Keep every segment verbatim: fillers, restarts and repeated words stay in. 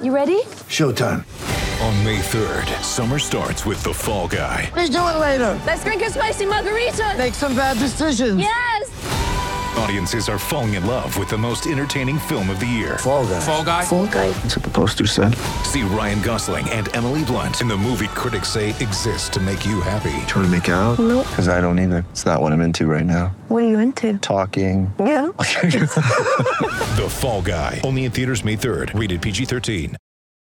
You ready? Showtime. On May third, summer starts with The Fall Guy. Let's do it later. Let's drink a spicy margarita. Make some bad decisions. Yes. Audiences are falling in love with the most entertaining film of the year. Fall Guy. Fall Guy. Fall Guy. That's what the poster said. See Ryan Gosling and Emily Blunt in the movie critics say exists to make you happy. Trying to make it out? Nope. Because I don't either. It's not what I'm into right now. What are you into? Talking. Yeah. The Fall Guy. Only in theaters May third. Rated P G thirteen.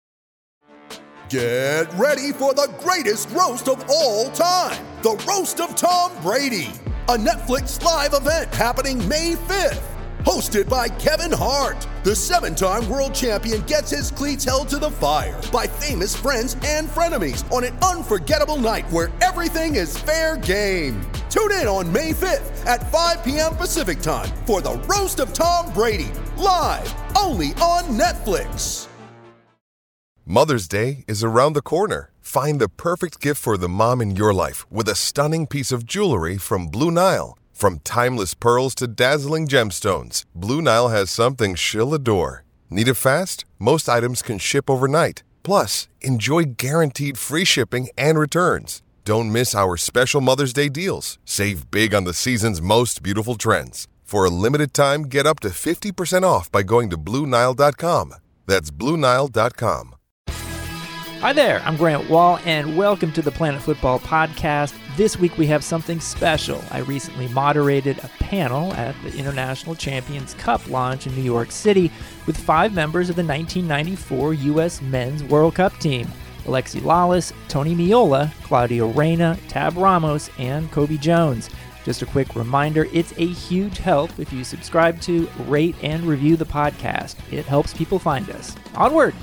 Get ready for the greatest roast of all time. The Roast of Tom Brady. A Netflix live event happening May fifth. Hosted by Kevin Hart. The seven-time world champion gets his cleats held to the fire by famous friends and frenemies on an unforgettable night where everything is fair game. Tune in on May fifth at five p.m. Pacific time for the Roast of Tom Brady. Live only on Netflix. Mother's Day is around the corner. Find the perfect gift for the mom in your life with a stunning piece of jewelry from Blue Nile. From timeless pearls to dazzling gemstones, Blue Nile has something she'll adore. Need it fast? Most items can ship overnight. Plus, enjoy guaranteed free shipping and returns. Don't miss our special Mother's Day deals. Save big on the season's most beautiful trends. For a limited time, get up to fifty percent off by going to Blue Nile dot com. That's Blue Nile dot com. Hi there, I'm Grant Wall, and welcome to the Planet Football Podcast. This week we have something special. I recently moderated a panel at the International Champions Cup launch in New York City with five members of the nineteen ninety-four U S Men's World Cup team: Alexi Lalas, Tony Meola, Claudio Reyna, Tab Ramos, and Kobe Jones. Just a quick reminder, it's a huge help if you subscribe to, rate, and review the podcast. It helps people find us. Onward!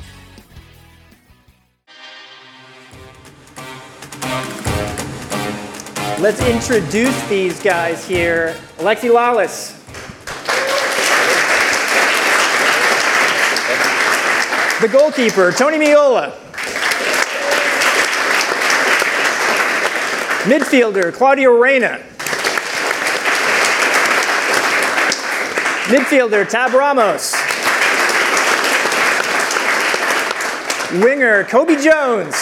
Let's introduce these guys here. Alexi Lalas. The goalkeeper, Tony Meola. Midfielder, Claudio Reyna. Midfielder, Tab Ramos. Winger, Kobe Jones.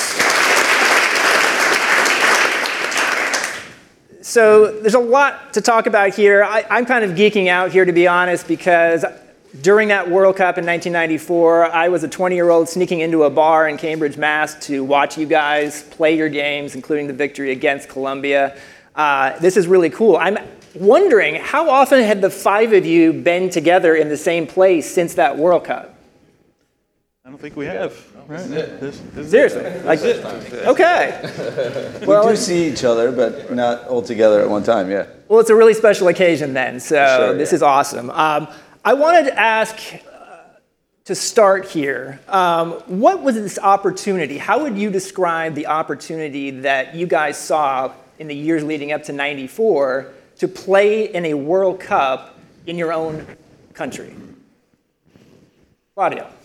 So there's a lot to talk about here. I, I'm kind of geeking out here, to be honest, because during that World Cup in nineteen ninety-four, I was a twenty-year-old sneaking into a bar in Cambridge, Mass. to watch you guys play your games, including the victory against Colombia. Uh, this is really cool. I'm wondering, how often had the five of you been together in the same place since that World Cup? I don't think we have. Right? This, this Seriously? Like, okay. Well, we do see each other, but not all together at one time, yeah. Well, it's a really special occasion then, so sure, this yeah. is awesome. Um, I wanted to ask, uh, to start here, um, what was this opportunity? How would you describe the opportunity that you guys saw in the years leading up to ninety-four to play in a World Cup in your own country? Claudio.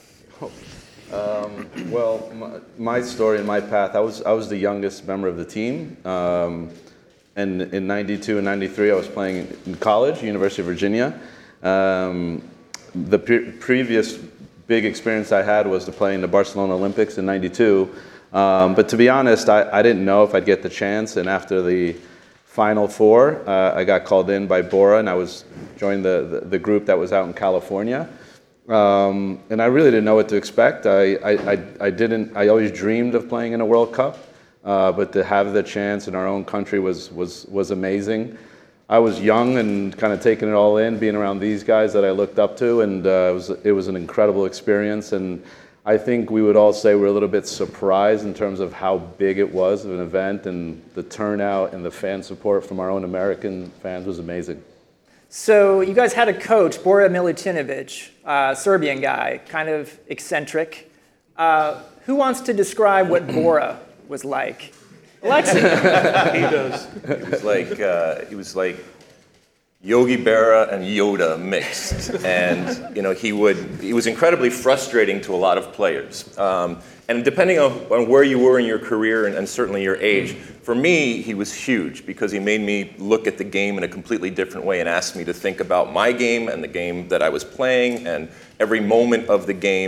Um, well, my, my story and my path, I was I was the youngest member of the team. Um, and in ninety-two and ninety-three, I was playing in college, University of Virginia. Um, the pre- previous big experience I had was to play in the Barcelona Olympics in ninety-two. Um, but to be honest, I, I didn't know if I'd get the chance. And after the Final Four, uh, I got called in by Bora, and I was joined the, the, the group that was out in California. Um, and I really didn't know what to expect. I, I, I, I didn't. I always dreamed of playing in a World Cup, uh, but to have the chance in our own country was was was amazing. I was young and kind of taking it all in, being around these guys that I looked up to, and uh, it was it was an incredible experience. And I think we would all say we're a little bit surprised in terms of how big it was of an event, and the turnout and the fan support from our own American fans was amazing. So you guys had a coach, Bora Milutinovic, uh, Serbian guy, kind of eccentric. Uh, who wants to describe what Bora was like? Alexi. He does. It was like uh, he was like Yogi Berra and Yoda mixed, and you know he would he was incredibly frustrating to a lot of players. Um, and depending on, on where you were in your career and, and certainly your age, for me he was huge because he made me look at the game in a completely different way and asked me to think about my game and the game that I was playing and every moment of the game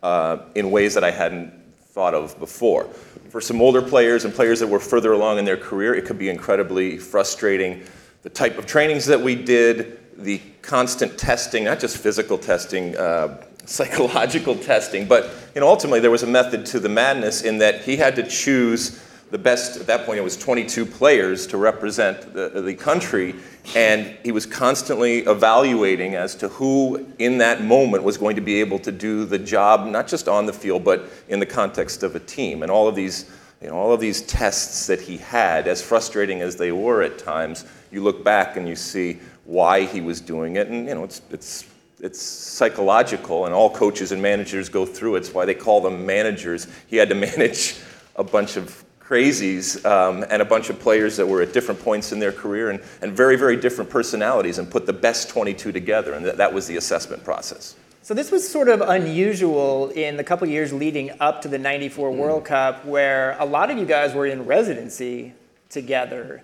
uh, in ways that I hadn't thought of before. For some older players and players that were further along in their career, it could be incredibly frustrating. The type of trainings that we did, the constant testing, not just physical testing, uh, psychological testing, but you know, ultimately there was a method to the madness in that he had to choose the best, at that point it was twenty-two players to represent the, the country, and he was constantly evaluating as to who in that moment was going to be able to do the job, not just on the field, but in the context of a team. And all of these, you know, all of these tests that he had, as frustrating as they were at times, you look back and you see why he was doing it, and you know, it's it's it's psychological, and all coaches and managers go through it. It's why they call them managers. He had to manage a bunch of crazies um, and a bunch of players that were at different points in their career and, and very, very different personalities, and put the best twenty-two together, and th- that was the assessment process. So this was sort of unusual in the couple years leading up to the ninety-four mm. World Cup, where a lot of you guys were in residency together.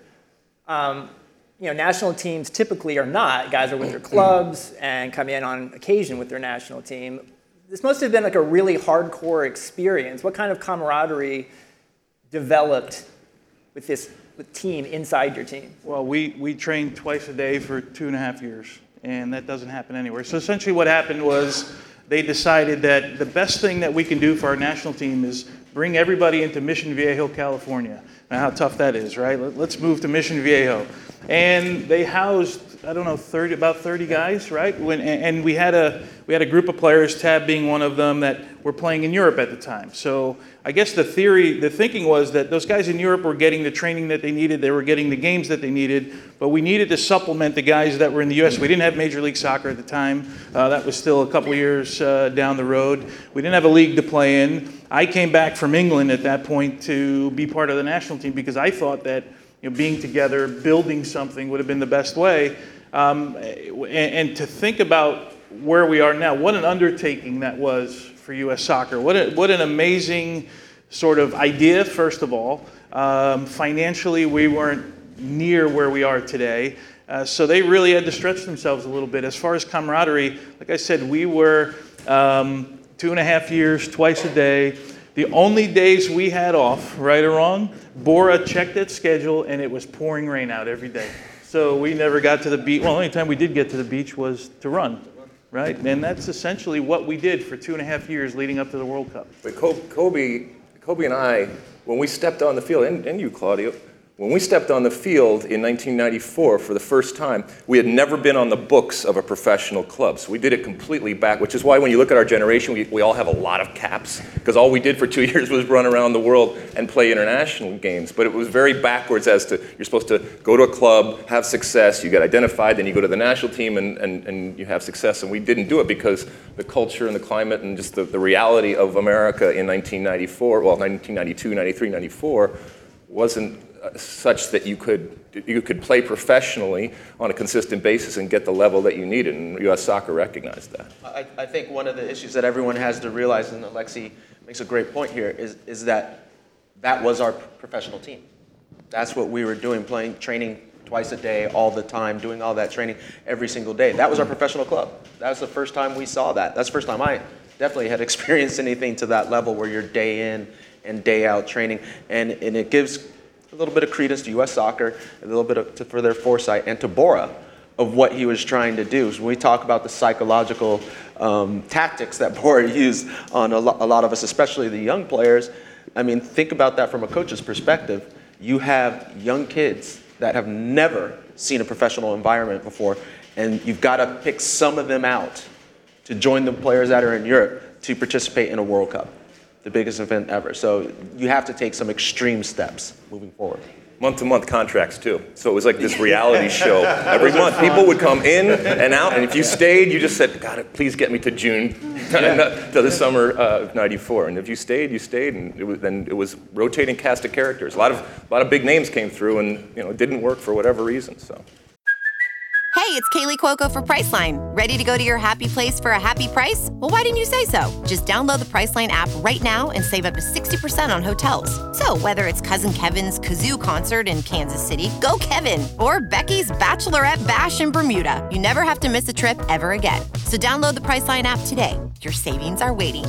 Um, you know, national teams typically are not. Guys are with their clubs and come in on occasion with their national team. This must have been like a really hardcore experience. What kind of camaraderie developed with this with team inside your team? Well, we, we trained twice a day for two and a half years, and that doesn't happen anywhere. So essentially what happened was they decided that the best thing that we can do for our national team is bring everybody into Mission Viejo, California. Now, how tough that is, right? Let's move to Mission Viejo. And they housed, I don't know, thirty, about thirty guys, right? When, and we had a we had a group of players, Tab being one of them, that were playing in Europe at the time. So I guess the theory, the thinking was that those guys in Europe were getting the training that they needed, they were getting the games that they needed, but we needed to supplement the guys that were in the U S. We didn't have Major League Soccer at the time. Uh, that was still a couple years uh, down the road. We didn't have a league to play in. I came back from England at that point to be part of the national team because I thought that, you know, being together, building something would have been the best way. Um, and, and to think about where we are now, what an undertaking that was for U S Soccer. What a, what an amazing sort of idea, first of all. Um, financially, we weren't near where we are today. Uh, so they really had to stretch themselves a little bit. As far as camaraderie, like I said, we were um, two and a half years, twice a day. The only days we had off, right or wrong, Bora checked that schedule and it was pouring rain out every day. So we never got to the beach. Well, the only time we did get to the beach was to run, right? And that's essentially what we did for two and a half years leading up to the World Cup. But Kobe, Kobe and I, when we stepped on the field, and, and you, Claudio, when we stepped on the field in nineteen ninety-four for the first time, we had never been on the books of a professional club. So we did it completely back, which is why when you look at our generation, we, we all have a lot of caps, because all we did for two years was run around the world and play international games. But it was very backwards as to, you're supposed to go to a club, have success, you get identified, then you go to the national team and, and, and you have success. And we didn't do it because the culture and the climate and just the, the reality of America in nineteen ninety-four, well, nineteen ninety-two, ninety-three, ninety-four, wasn't such that you could you could play professionally on a consistent basis and get the level that you needed, and U S Soccer recognized that. I, I think one of the issues that everyone has to realize, and Alexi makes a great point here, is is that that was our professional team. That's what we were doing, playing, training twice a day, all the time, doing all that training every single day. That was our professional club. That was the first time we saw that. That's the first time I definitely had experienced anything to that level where you're day in and day out training, and, and it gives a little bit of credence to U S Soccer, a little bit of, to, for their foresight, and to Bora of what he was trying to do. So when we talk about the psychological um, tactics that Bora used on a, lo- a lot of us, especially the young players, I mean, think about that from a coach's perspective. You have young kids that have never seen a professional environment before, and you've got to pick some of them out to join the players that are in Europe to participate in a World Cup, the biggest event ever. So you have to take some extreme steps moving forward. Month-to-month contracts, too. So it was like this reality show. Every month, people would come in and out, and if you stayed, you just said, God, please get me to June, to the summer of ninety-four. And if you stayed, you stayed, and it was, then it was rotating cast of characters. A lot of, a lot of big names came through, and you know, it didn't work for whatever reason, so. Hey, it's Kaylee Cuoco for Priceline. Ready to go to your happy place for a happy price? Well, why didn't you say so? Just download the Priceline app right now and save up to sixty percent on hotels. So whether it's Cousin Kevin's Kazoo Concert in Kansas City, go Kevin, or Becky's Bachelorette Bash in Bermuda, you never have to miss a trip ever again. So download the Priceline app today. Your savings are waiting.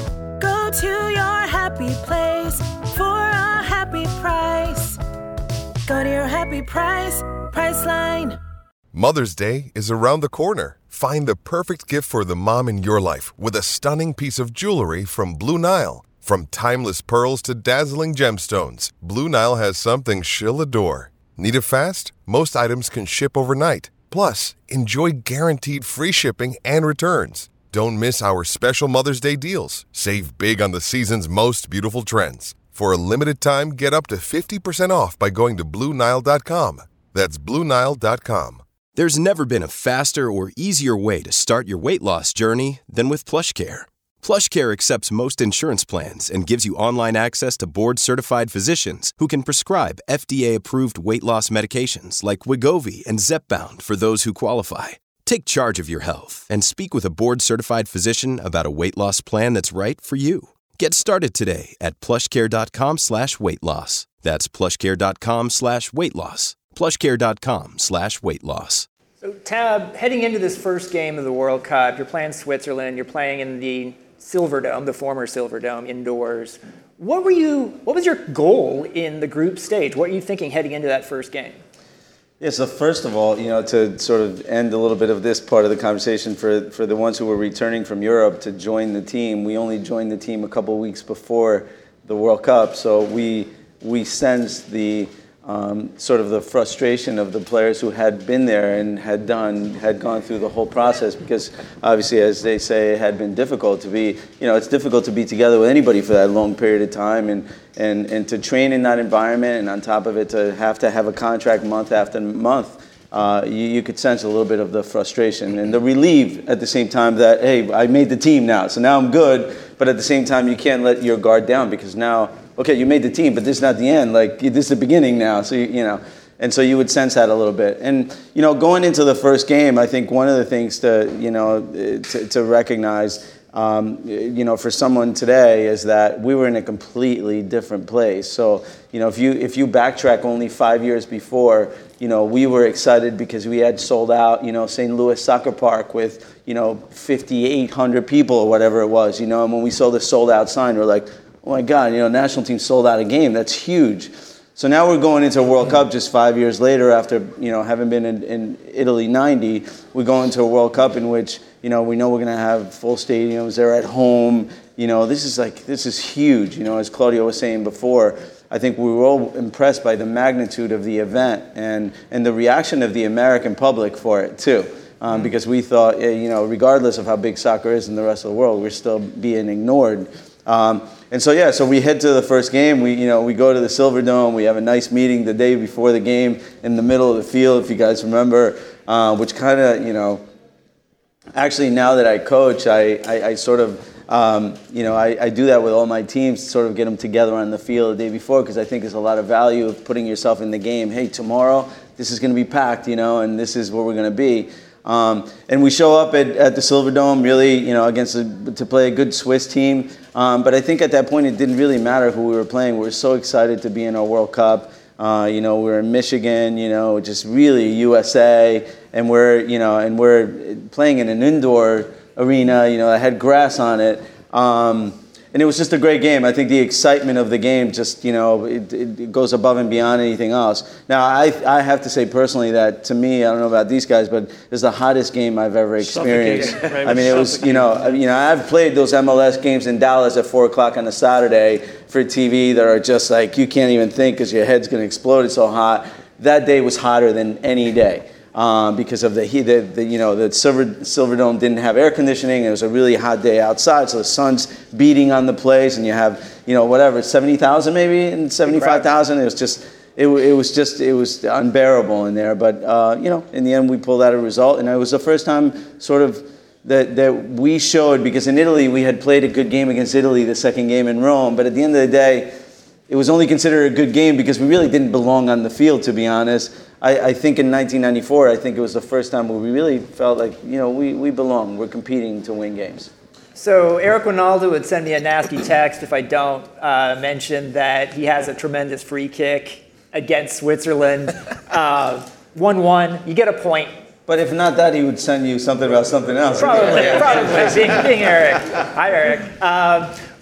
Go to your happy place for a happy price. Go to your happy price, Priceline. Mother's Day is around the corner. Find the perfect gift for the mom in your life with a stunning piece of jewelry from Blue Nile. From timeless pearls to dazzling gemstones, Blue Nile has something she'll adore. Need it fast? Most items can ship overnight. Plus, enjoy guaranteed free shipping and returns. Don't miss our special Mother's Day deals. Save big on the season's most beautiful trends. For a limited time, get up to fifty percent off by going to Blue Nile dot com. That's Blue Nile dot com. There's never been a faster or easier way to start your weight loss journey than with PlushCare. PlushCare accepts most insurance plans and gives you online access to board-certified physicians who can prescribe F D A-approved weight loss medications like Wegovy and Zepbound for those who qualify. Take charge of your health and speak with a board-certified physician about a weight loss plan that's right for you. Get started today at plushcare.com slash weight loss. That's plushcare.com slash weight loss. plushcare.com slash weight loss. So, Tab, heading into this first game of the World Cup, you're playing Switzerland, you're playing in the Silverdome, the former Silverdome, indoors. What were you, what was your goal in the group stage? What were you thinking heading into that first game? Yeah, so first of all, you know, to sort of end a little bit of this part of the conversation, for, for the ones who were returning from Europe to join the team, we only joined the team a couple weeks before the World Cup, so we we sensed the um, sort of the frustration of the players who had been there and had done, had gone through the whole process, because obviously, as they say, it had been difficult to be, you know, it's difficult to be together with anybody for that long period of time, and and and to train in that environment, and on top of it, to have to have a contract month after month. Uh, you, you could sense a little bit of the frustration and the relief at the same time that, hey, I made the team now, so now I'm good. But at the same time, you can't let your guard down, because now, okay, you made the team, but this is not the end. Like, this is the beginning now. So, you, you know, and so you would sense that a little bit. And, you know, going into the first game, I think one of the things to, you know, to, to recognize, Um, you know, for someone today, is that we were in a completely different place. So, you know, if you if you backtrack only five years before, you know, we were excited because we had sold out, you know, Saint Louis Soccer Park with, you know, fifty-eight hundred people or whatever it was, you know, and when we saw the sold out sign, we're like, oh my God, you know, national team sold out a game. That's huge. So now we're going into a World Cup just five years later after, you know, having been in, in Italy ninety, we go into a World Cup in which, you know, we know we're going to have full stadiums. They're at home. You know, this is like, this is huge. You know, as Claudio was saying before, I think we were all impressed by the magnitude of the event and, and the reaction of the American public for it too. Um, because we thought, you know, regardless of how big soccer is in the rest of the world, we're still being ignored. Um, and so, yeah, so we head to the first game. We, you know, we go to the Silverdome. We have a nice meeting the day before the game in the middle of the field, if you guys remember, uh, which kind of, you know, actually now that I coach, I, I, I sort of, um, you know, I, I do that with all my teams to sort of get them together on the field the day before, because I think there's a lot of value of putting yourself in the game. Hey, tomorrow, this is going to be packed, you know, and this is where we're going to be. Um, and we show up at, at the Silverdome, really, you know, against a, to play a good Swiss team. Um, but I think at that point it didn't really matter who we were playing. We were so excited to be in our World Cup. Uh, you know, we're in Michigan, you know, just really U S A, and we're, you know, and we're playing in an indoor arena, you know, that had grass on it. Um, And it was just a great game. I think the excitement of the game just, you know, it, it goes above and beyond anything else. Now, I I have to say personally that, to me, I don't know about these guys, but it's the hottest game I've ever experienced. Right, I mean, it was, you know, you know, I've played those M L S games in Dallas at four o'clock on a Saturday for T V that are just like, you can't even think because your head's going to explode. It's so hot. That day was hotter than any day. Um, because of the heat, the, the, you know, the Silver, Silverdome didn't have air conditioning. It was a really hot day outside, so the sun's beating on the place, and you have, you know, whatever, seventy thousand maybe, and seventy-five thousand. It was just, it, it was just, it was unbearable in there. But uh, you know, in the end, we pulled out a result, and it was the first time, sort of, that that we showed, because in Italy we had played a good game against Italy, the second game in Rome, but at the end of the day, it was only considered a good game because we really didn't belong on the field, to be honest. I, I think in nineteen ninety-four, I think it was the first time where we really felt like, you know, we, we belong. We're competing to win games. So Eric Ronaldo would send me a nasty text if I don't uh, mention that he has a tremendous free kick against Switzerland. uh, one one, you get a point. But if not that, he would send you something about something else. Probably, probably. Being, being Eric. Hi, Eric. Um,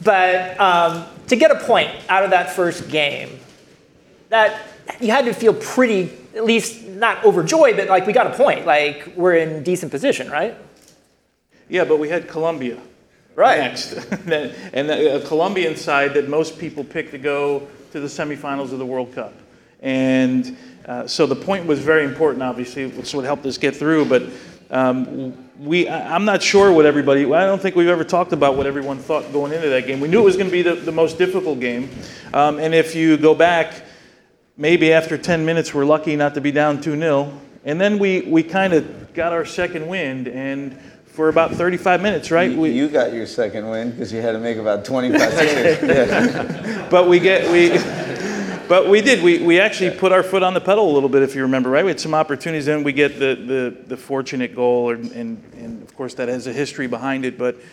But um, to get a point out of that first game, that you had to feel pretty, at least not overjoyed, but like we got a point. Like we're in decent position, right? Yeah, but we had Colombia right. next. And a Colombian side that most people pick to go to the semifinals of the World Cup. And uh, so the point was very important, obviously. It's what helped us get through. But um, we, I'm not sure what everybody, I don't think we've ever talked about what everyone thought going into that game. We knew it was going to be the, the most difficult game. Um, and if you go back, maybe after ten minutes, we're lucky not to be down two nil. And then we, we kind of got our second wind. And for about thirty-five minutes, right? You, we, you got your second win because you had to make about twenty-five saves. Yeah. But we get, we... But we did. We we actually put our foot on the pedal a little bit, if you remember, right? We had some opportunities, and we get the the, the fortunate goal, and, and and of course that has a history behind it. But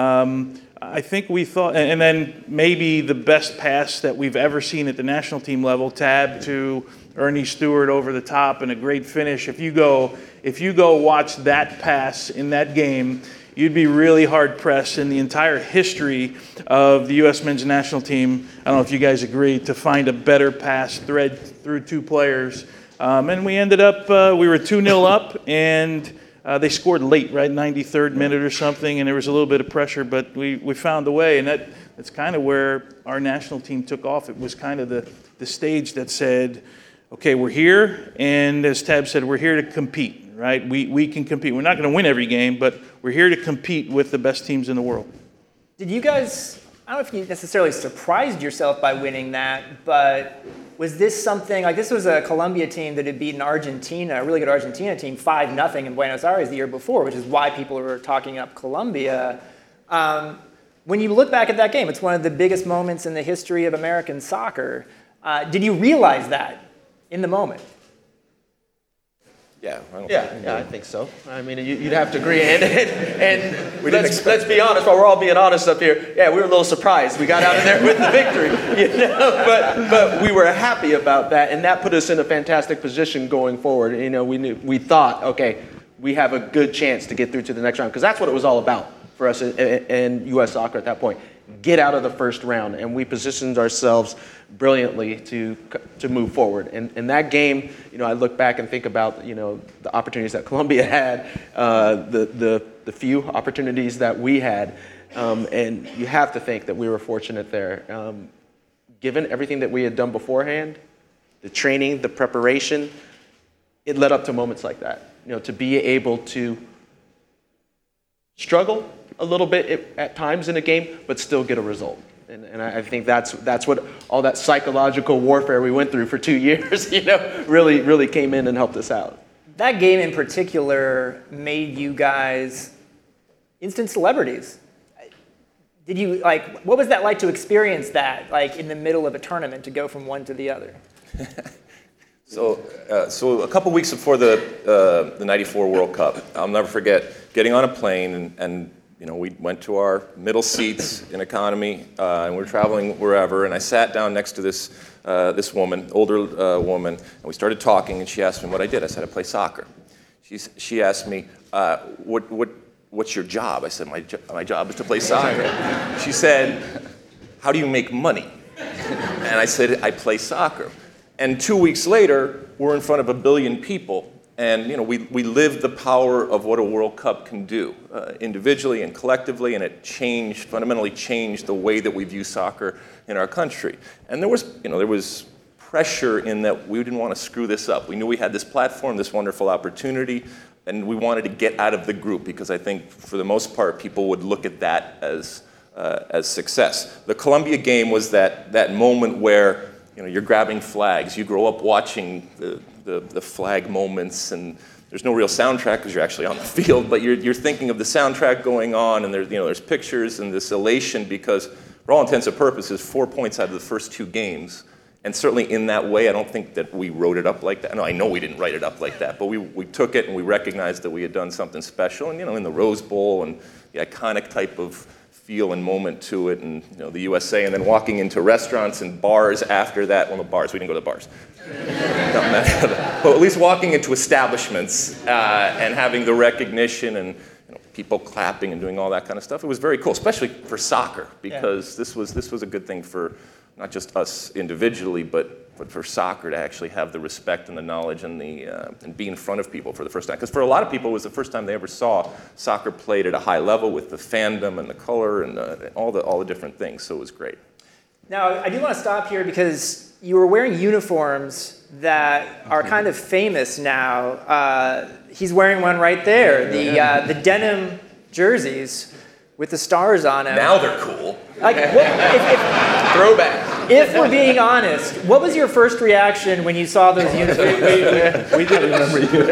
um, I think we thought, and then maybe the best pass that we've ever seen at the national team level, tab to Ernie Stewart over the top, and a great finish. If you go if you go watch that pass in that game, you'd be really hard-pressed in the entire history of the U S men's national team, I don't know if you guys agree, to find a better pass thread through two players. Um, and we ended up, uh, we were two nil up, and uh, they scored late, right, ninety-third minute or something, and there was a little bit of pressure, but we, we found a way, and that, that's kind of where our national team took off. It was kind of the, the stage that said, okay, we're here, and as Tab said, we're here to compete. Right? We we can compete. We're not going to win every game, but we're here to compete with the best teams in the world. Did you guys, I don't know if you necessarily surprised yourself by winning that, but was this something, like this was a Colombia team that had beaten Argentina, a really good Argentina team, five nothing in Buenos Aires the year before, which is why people were talking up Colombia. Um, when you look back at that game, it's one of the biggest moments in the history of American soccer. Uh, did you realize that in the moment? Yeah, I yeah, yeah, I think so. I mean, you, you'd have to agree. And, and, and we let's, let's be honest, while we're all being honest up here, yeah, we were a little surprised. We got out of there with the victory, you know, but but we were happy about that, and that put us in a fantastic position going forward. You know, we knew, we thought, okay, we have a good chance to get through to the next round, because that's what it was all about for us in, in U S soccer at that point. Get out of the first round, and we positioned ourselves brilliantly to to move forward. And in that game, you know, I look back and think about, you know, the opportunities that Colombia had, uh, the the the few opportunities that we had, um, and you have to think that we were fortunate there. Um, given everything that we had done beforehand, the training, the preparation, it led up to moments like that. You know, to be able to struggle a little bit at times in a game, but still get a result. And, and I think that's that's what all that psychological warfare we went through for two years, you know, really, really came in and helped us out. That game in particular made you guys instant celebrities. Did you, like, what was that like to experience that, like, in the middle of a tournament, to go from one to the other? So, uh, so a couple weeks before the uh, the ninety-four World Cup, I'll never forget getting on a plane, and, and you know, we went to our middle seats in economy, uh, and we we're traveling wherever. And I sat down next to this uh, this woman, older uh, woman, and we started talking. And she asked me what I did. I said I play soccer. She she asked me, uh, what what what's your job? I said my jo- my job is to play soccer. She said, how do you make money? And I said I play soccer. And two weeks later, we're in front of a billion people, and you know, we, we lived the power of what a World Cup can do, uh, individually and collectively, and it changed, fundamentally changed the way that we view soccer in our country. And there was, you know, there was pressure in that we didn't want to screw this up. We knew we had this platform, this wonderful opportunity, and we wanted to get out of the group, because I think, for the most part, people would look at that as uh, as success. The Colombia game was that that moment where, you know, you're grabbing flags. You grow up watching the, the, the flag moments, and there's no real soundtrack because you're actually on the field, but you're, you're thinking of the soundtrack going on, and there's, you know, there's pictures and this elation, because for all intents and purposes, four points out of the first two games. And certainly in that way, I don't think that we wrote it up like that. No, I know we didn't write it up like that, but we, we took it and we recognized that we had done something special. And, you know, in the Rose Bowl and the iconic type of feel and moment to it, and, you know, the U S A, and then walking into restaurants and bars after that. Well, no, bars, we didn't go to bars. But at least walking into establishments uh, and having the recognition, and, you know, people clapping and doing all that kind of stuff. It was very cool, especially for soccer, because yeah. this was this was a good thing for not just us individually, but, but for soccer to actually have the respect and the knowledge and the uh, and be in front of people for the first time. Because for a lot of people, it was the first time they ever saw soccer played at a high level with the fandom and the color and uh, all the all the different things. So it was great. Now, I do want to stop here because you were wearing uniforms that are kind of famous now. Uh, he's wearing one right there, the uh, the denim jerseys with the stars on them. Now they're cool. Like, what, if, if, Throwback. If we're being honest, what was your first reaction when you saw those uniforms? we, we, we did remember you.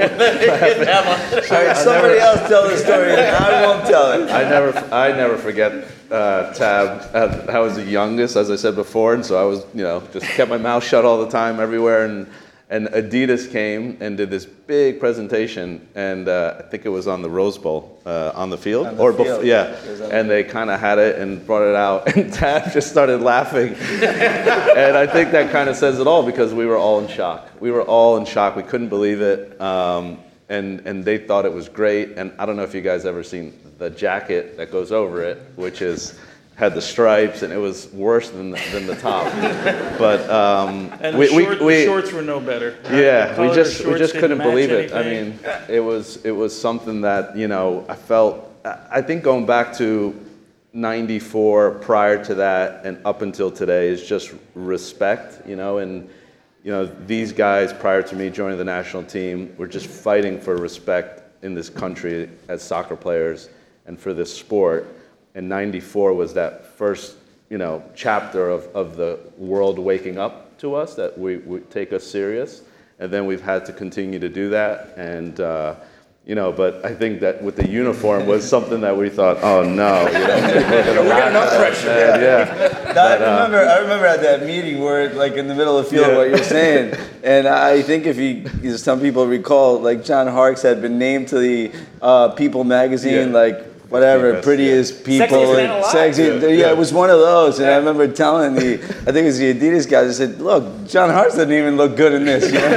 All right, somebody else tell the story. I won't tell it. I never, I never forget uh, Tab. Uh, I was the youngest, as I said before, and so I was, you know, just kept my mouth shut all the time, everywhere, and. And Adidas came and did this big presentation, and uh, I think it was on the Rose Bowl, uh, on the field, on the or field. Before, yeah. And they kind of had it and brought it out, and Tab just started laughing, and I think that kind of says it all because we were all in shock. We were all in shock. We couldn't believe it, um, and and they thought it was great. And I don't know if you guys ever seen the jacket that goes over it, which is. Had the stripes, and it was worse than the, than the top. But um, and we, the, short, we, we the shorts were no better. Yeah, the we just we just couldn't believe anything. it. I mean, it was it was something that you know I felt. I think going back to ninety-four, prior to that, and up until today is just respect. You know, and you know these guys prior to me joining the national team were just fighting for respect in this country as soccer players and for this sport. And ninety-four was that first, you know, chapter of, of the world waking up to us, that we, we take us serious. And then we've had to continue to do that. And, uh, you know, but I think that with the uniform was something that we thought, oh no. You know, we got enough pressure. Yeah. yeah. But, I remember I remember at that meeting where, like, in the middle of the field, yeah. what you're saying. And I think if you, some people recall, like, John Harkes had been named to the uh, People magazine, yeah. like, whatever, best, prettiest yeah. people, Sexiest man alive. sexy. Yeah, Yeah, yeah. it was one of those. And I remember telling the, I think it was the Adidas guys, I said, look, John Hart's doesn't even look good in this. You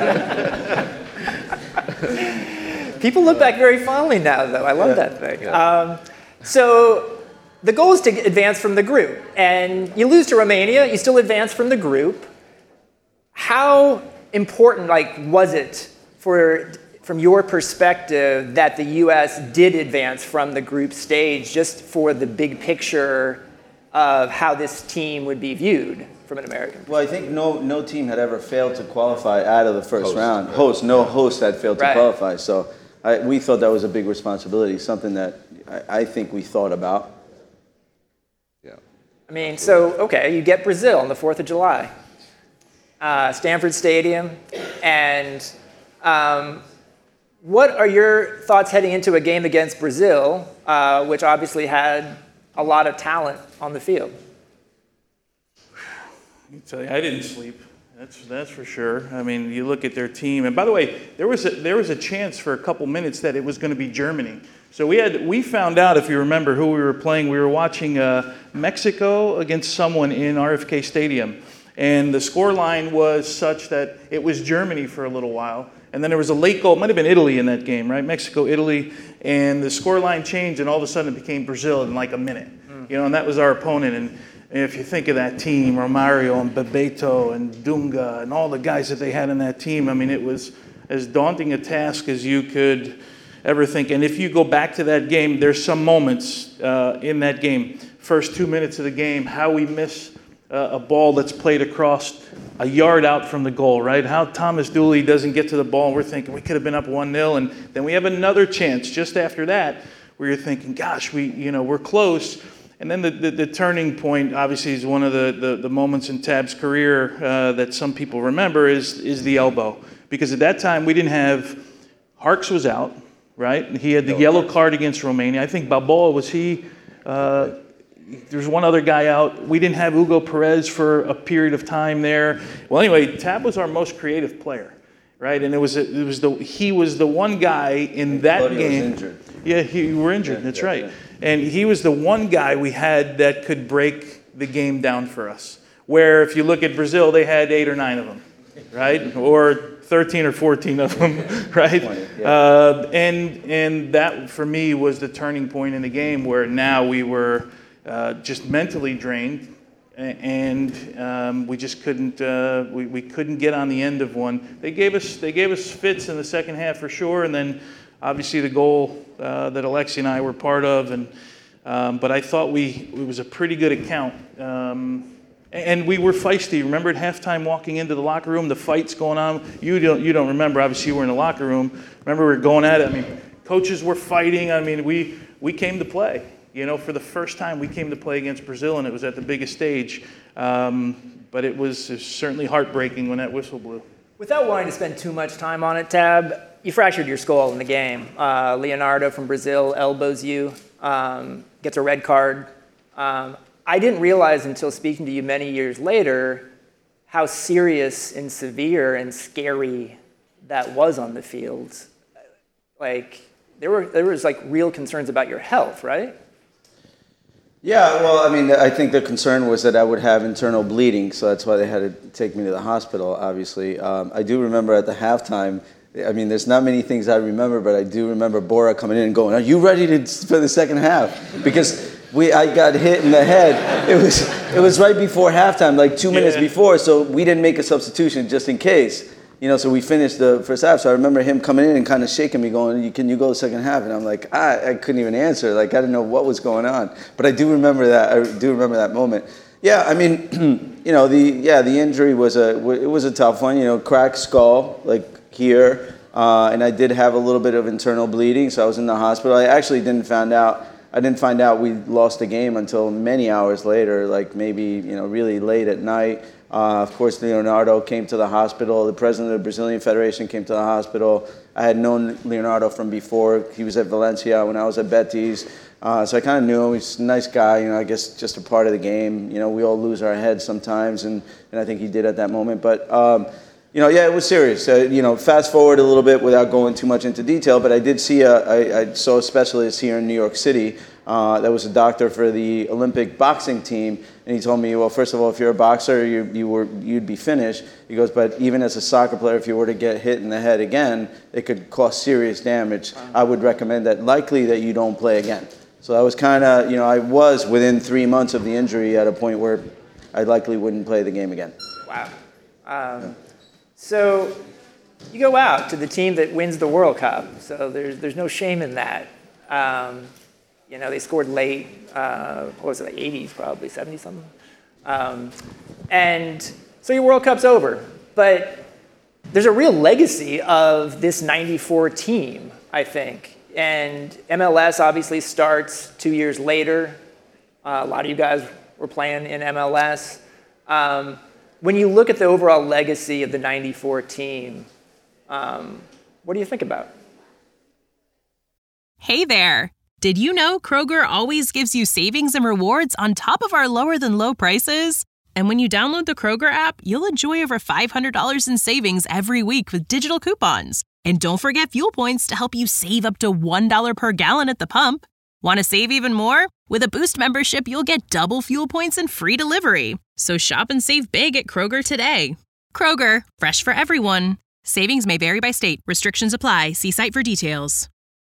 know? People look back very fondly now, though. I love Yeah. that thing. Yeah. Um, so the goal is to advance from the group. And you lose to Romania, you still advance from the group. How important, like, was it for... from your perspective, that the U S did advance from the group stage just for the big picture of how this team would be viewed from an American perspective? Well, I think no no team had ever failed to qualify out of the first Host, round. right. Host, no host had failed Right. to qualify. So I, we thought that was a big responsibility, something that I, I think we thought about. Yeah. I mean, so, okay, you get Brazil on the fourth of July, uh, Stanford Stadium, and um, what are your thoughts heading into a game against Brazil, uh, which obviously had a lot of talent on the field? I can tell you, I didn't sleep. That's that's for sure. I mean, you look at their team, and by the way, there was a, there was a chance for a couple minutes that it was going to be Germany. So we had we found out, if you remember, who we were playing. We were watching uh, Mexico against someone in R F K Stadium, and the score line was such that it was Germany for a little while. And then there was a late goal. It might have been Italy in that game, right? Mexico, Italy. And the score line changed, and all of a sudden it became Brazil in like a minute. Mm. You know, and that was our opponent. And if you think of that team, Romario and Bebeto and Dunga and all the guys that they had in that team, I mean, it was as daunting a task as you could ever think. And if you go back to that game, there's some moments uh, in that game. First two minutes of the game, how we miss uh, a ball that's played across a yard out from the goal, right? How Thomas Dooley doesn't get to the ball, and we're thinking we could have been up one nil, and then we have another chance just after that where you're thinking, gosh, we, you know, we're close. And then the, the, the turning point, obviously, is one of the, the, the moments in Tab's career uh, that some people remember is, is the elbow. Because at that time, we didn't have, Harkes was out, right? He had the yellow card against Romania. I think Balboa, was he... Uh, There's one other guy out. We didn't have Hugo Perez for a period of time there. Well, anyway, Tab was our most creative player, right? And it was it was the he was the one guy in that Claudio game. was injured. Yeah, he you were injured. Yeah, that's yeah, right. yeah. And he was the one guy we had that could break the game down for us. Where if you look at Brazil, they had eight or nine of them. right? Or thirteen or fourteen of them, right? Uh, and and that for me was the turning point in the game where now we were uh, just mentally drained, and um, we just couldn't uh, we, we couldn't get on the end of one. They gave us they gave us fits in the second half for sure, and then obviously the goal uh, that Alexi and I were part of, and um, but I thought we it was a pretty good account. Um, And we were feisty. Remember at halftime walking into the locker room, the fights going on? You don't you don't remember, obviously you were in the locker room. Remember we were going at it. I mean, coaches were fighting. I mean, we we came to play. You know, for the first time we came to play against Brazil, and it was at the biggest stage. Um, but it was, it was certainly heartbreaking when that whistle blew. Without wanting to spend too much time on it, Tab, you fractured your skull in the game. Uh, Leonardo from Brazil elbows you, um, gets a red card. Um, I didn't realize until speaking to you many years later how serious and severe and scary that was on the field. Like, there were there was like real concerns about your health, right? Yeah, well, I mean, I think the concern was that I would have internal bleeding, so that's why they had to take me to the hospital, obviously. Um, I do remember at the halftime, I mean, there's not many things I remember, but I do remember Bora coming in and going, "Are you ready to for the second half?" Because we, I got hit in the head. It was, it was right before halftime, like two minutes Yeah. before, so we didn't make a substitution just in case. You know, so we finished the first half. So I remember him coming in and kind of shaking me, going, "Can you go the second half?" And I'm like, I, I couldn't even answer. Like, I didn't know what was going on. But I do remember that. I do remember that moment. Yeah, I mean, you know, the yeah, the injury was a it was a tough one. You know, cracked skull, like here, uh, and I did have a little bit of internal bleeding. So I was in the hospital. I actually didn't find out. I didn't find out we lost the game until many hours later, like maybe you know really late at night. Uh, of course, Leonardo came to the hospital. The president of the Brazilian Federation came to the hospital. I had known Leonardo from before. He was at Valencia when I was at Betis. Uh, so I kind of knew him. He's a nice guy, you know, I guess just a part of the game. You know, we all lose our heads sometimes, and, and I think he did at that moment. But, um, you know, yeah, it was serious. Uh, you know, fast forward a little bit without going too much into detail, but I did see a, I, I saw a specialist here in New York City. Uh, that was a doctor for the Olympic boxing team, and he told me, well, first of all, if you're a boxer, you, you were, you'd be finished. He goes, but even as a soccer player, if you were to get hit in the head again, it could cause serious damage. I would recommend that likely that you don't play again. So I was kind of, you know, I was within three months of the injury at a point where I likely wouldn't play the game again. Wow. Um, yeah. So you go out to the team that wins the World Cup, so there's, there's no shame in that. Um, You know, they scored late, uh, what was it, like eighties probably, seventy-something? Um, and so your World Cup's over. But there's a real legacy of this ninety-four team, I think. And M L S obviously starts two years later. Uh, a lot of you guys were playing in M L S. Um, when you look at the overall legacy of the ninety-four team, um, what do you think about? Hey there. Did you know Kroger always gives you savings and rewards on top of our lower than low prices? And when you download the Kroger app, you'll enjoy over five hundred dollars in savings every week with digital coupons. And don't forget fuel points to help you save up to one dollar per gallon at the pump. Want to save even more? With a Boost membership, you'll get double fuel points and free delivery. So shop and save big at Kroger today. Kroger, fresh for everyone. Savings may vary by state. Restrictions apply. See site for details.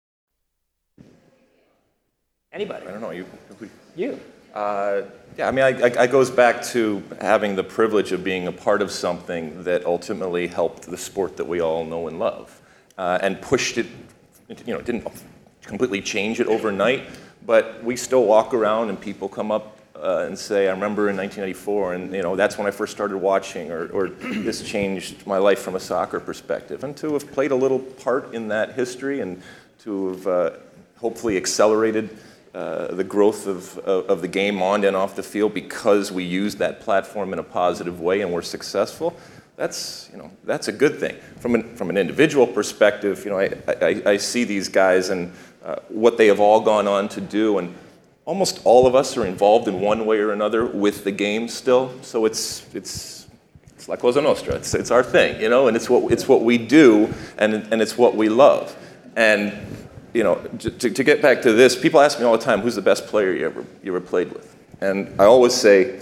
Anybody? I don't know. You. You. Uh, yeah, I mean, I, I, it goes back to having the privilege of being a part of something that ultimately helped the sport that we all know and love, uh, and pushed it. You know, it didn't completely change it overnight, but we still walk around and people come up uh, and say, "I remember in nineteen ninety-four, and you know, that's when I first started watching," or, or "This changed my life from a soccer perspective." And to have played a little part in that history, and to have uh, hopefully accelerated Uh, the growth of, of, of the game on and off the field because we use that platform in a positive way and we're successful, that's, you know, that's a good thing. From an, from an individual perspective, you know, I, I, I see these guys and uh, what they have all gone on to do, and almost all of us are involved in one way or another with the game still, so it's, it's, it's La Cosa Nostra, it's, it's our thing, you know, and it's what, it's what we do, and, and it's what we love. And you know, to, to get back to this, people ask me all the time, who's the best player you ever you ever played with? And I always say,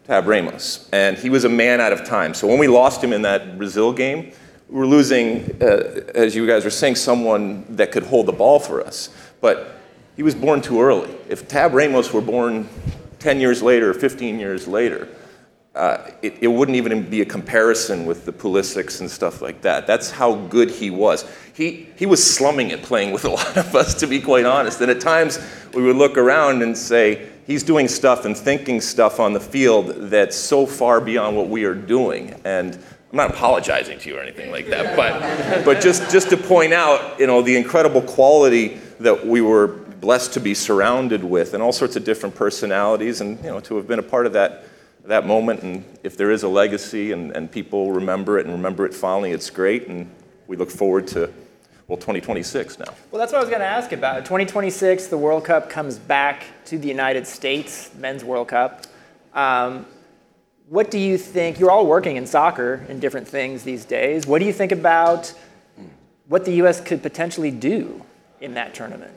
Tab Ramos, and he was a man out of time. So when we lost him in that Brazil game, we were losing, uh, as you guys were saying, someone that could hold the ball for us. But he was born too early. If Tab Ramos were born ten years later or fifteen years later, uh, it, it wouldn't even be a comparison with the Pulisics and stuff like that. That's how good he was. He, he was slumming it playing with a lot of us, to be quite honest. And at times we would look around and say, he's doing stuff and thinking stuff on the field that's so far beyond what we are doing. And I'm not apologizing to you or anything like that, but but just, just to point out, you know, the incredible quality that we were blessed to be surrounded with, and all sorts of different personalities, and you know, to have been a part of that that moment. And if there is a legacy and, and people remember it and remember it fondly, it's great. And we look forward to, well, twenty twenty-six now. Well, that's what I was going to ask about. twenty twenty-six, the World Cup comes back to the United States, Men's World Cup. Um, what do you think? You're all working in soccer in different things these days. What do you think about what the U S could potentially do in that tournament?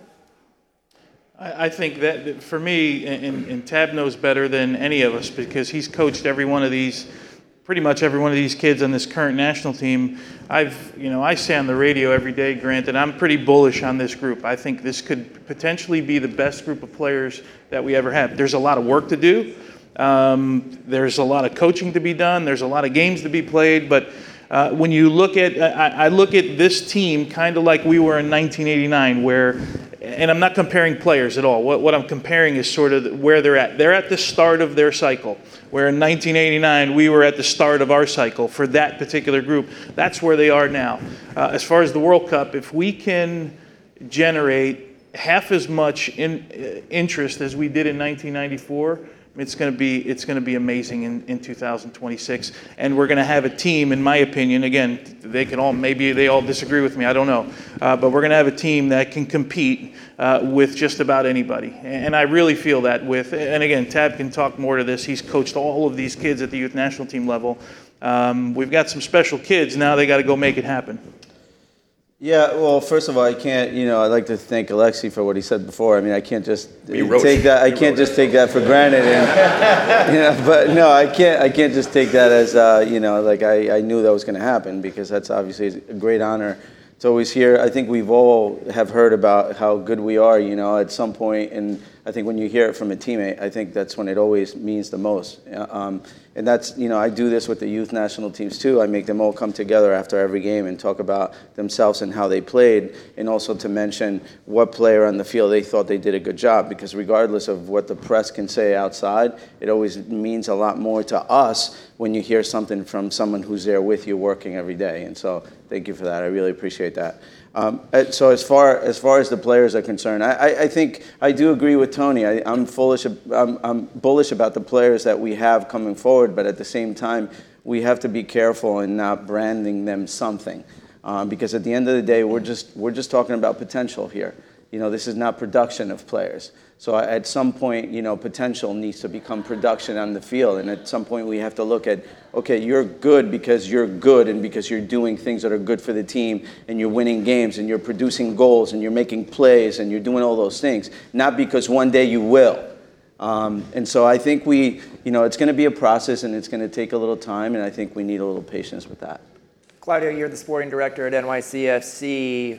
I, I think that, for me, and, and Tab knows better than any of us because he's coached every one of these, pretty much every one of these kids on this current national team. I've, you know, I say on the radio every day, Grant, and I'm pretty bullish on this group. I think this could potentially be the best group of players that we ever have. There's a lot of work to do. Um, there's a lot of coaching to be done. There's a lot of games to be played. But uh, when you look at, I, I look at this team kind of like we were in nineteen eighty-nine, where, and I'm not comparing players at all. What, what I'm comparing is sort of where they're at. They're at the start of their cycle, where in nineteen eighty-nine we were at the start of our cycle for that particular group. That's where they are now. Uh, as far as the World Cup, if we can generate half as much in, uh, interest as we did in nineteen ninety-four, it's going to be it's going to be amazing in, in two thousand twenty-six, and we're going to have a team, in my opinion. Again, they can all maybe they all disagree with me. I don't know, uh, but we're going to have a team that can compete uh, with just about anybody, and I really feel that with. And again, Tab can talk more to this. He's coached all of these kids at the youth national team level. Um, we've got some special kids now. They got to go make it happen. Yeah, well, first of all, I can't, you know, I'd like to thank Alexi for what he said before. I mean, I can't just take that, I can't just take that for granted. And, you know, but no, I can't, I can't just take that as, uh, you know, like I, I knew that was going to happen, because that's obviously a great honor to always hear. I think we've all have heard about how good we are, you know, at some point, and I think when you hear it from a teammate, I think that's when it always means the most. Um, and that's, you know, I do this with the youth national teams too. I make them all come together after every game and talk about themselves and how they played, and also to mention what player on the field they thought they did a good job, because regardless of what the press can say outside, it always means a lot more to us when you hear something from someone who's there with you working every day. And so thank you for that. I really appreciate that. Um, so as far as far as the players are concerned, I, I, I think I do agree with Tony. I, I'm foolish. I'm, I'm bullish about the players that we have coming forward, but at the same time, we have to be careful in not branding them something, um, because at the end of the day, we're just we're just talking about potential here. You know, this is not production of players. So at some point, you know, potential needs to become production on the field. And at some point we have to look at, okay, you're good because you're good and because you're doing things that are good for the team, and you're winning games and you're producing goals and you're making plays and you're doing all those things, not because one day you will. Um, and so I think we, you know, it's going to be a process and it's going to take a little time, and I think we need a little patience with that. Claudio, you're the sporting director at N Y C F C.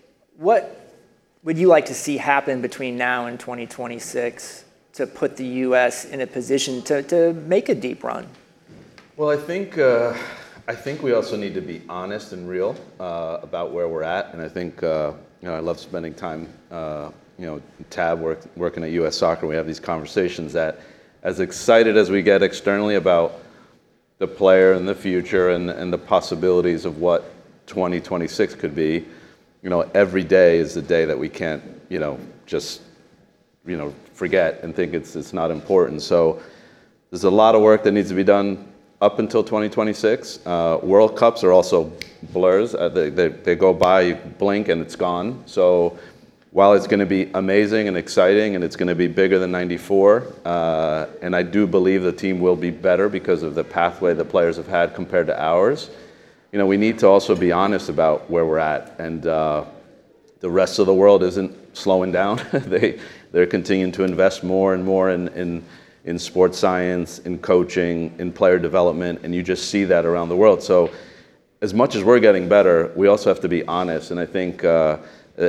What would you like to see happen between now and twenty twenty-six to put the U S in a position to, to make a deep run? Well, I think uh, I think we also need to be honest and real uh, about where we're at, and I think uh, you know I love spending time uh, you know Tab work, working at U S Soccer. We have these conversations that, as excited as we get externally about the player and the future and and the possibilities of what twenty twenty-six could be, you know, every day is the day that we can't, you know, just, you know, forget and think it's it's not important. So there's a lot of work that needs to be done up until twenty twenty-six. Uh, World Cups are also blurs. Uh, they, they, they go by, you blink, and it's gone. So while it's going to be amazing and exciting, and it's going to be bigger than ninety-four, uh, and I do believe the team will be better because of the pathway the players have had compared to ours, you know, we need to also be honest about where we're at, and uh, the rest of the world isn't slowing down. they they're continuing to invest more and more in, in in sports science, in coaching, in player development, and you just see that around the world. So as much as we're getting better, we also have to be honest. And I think uh,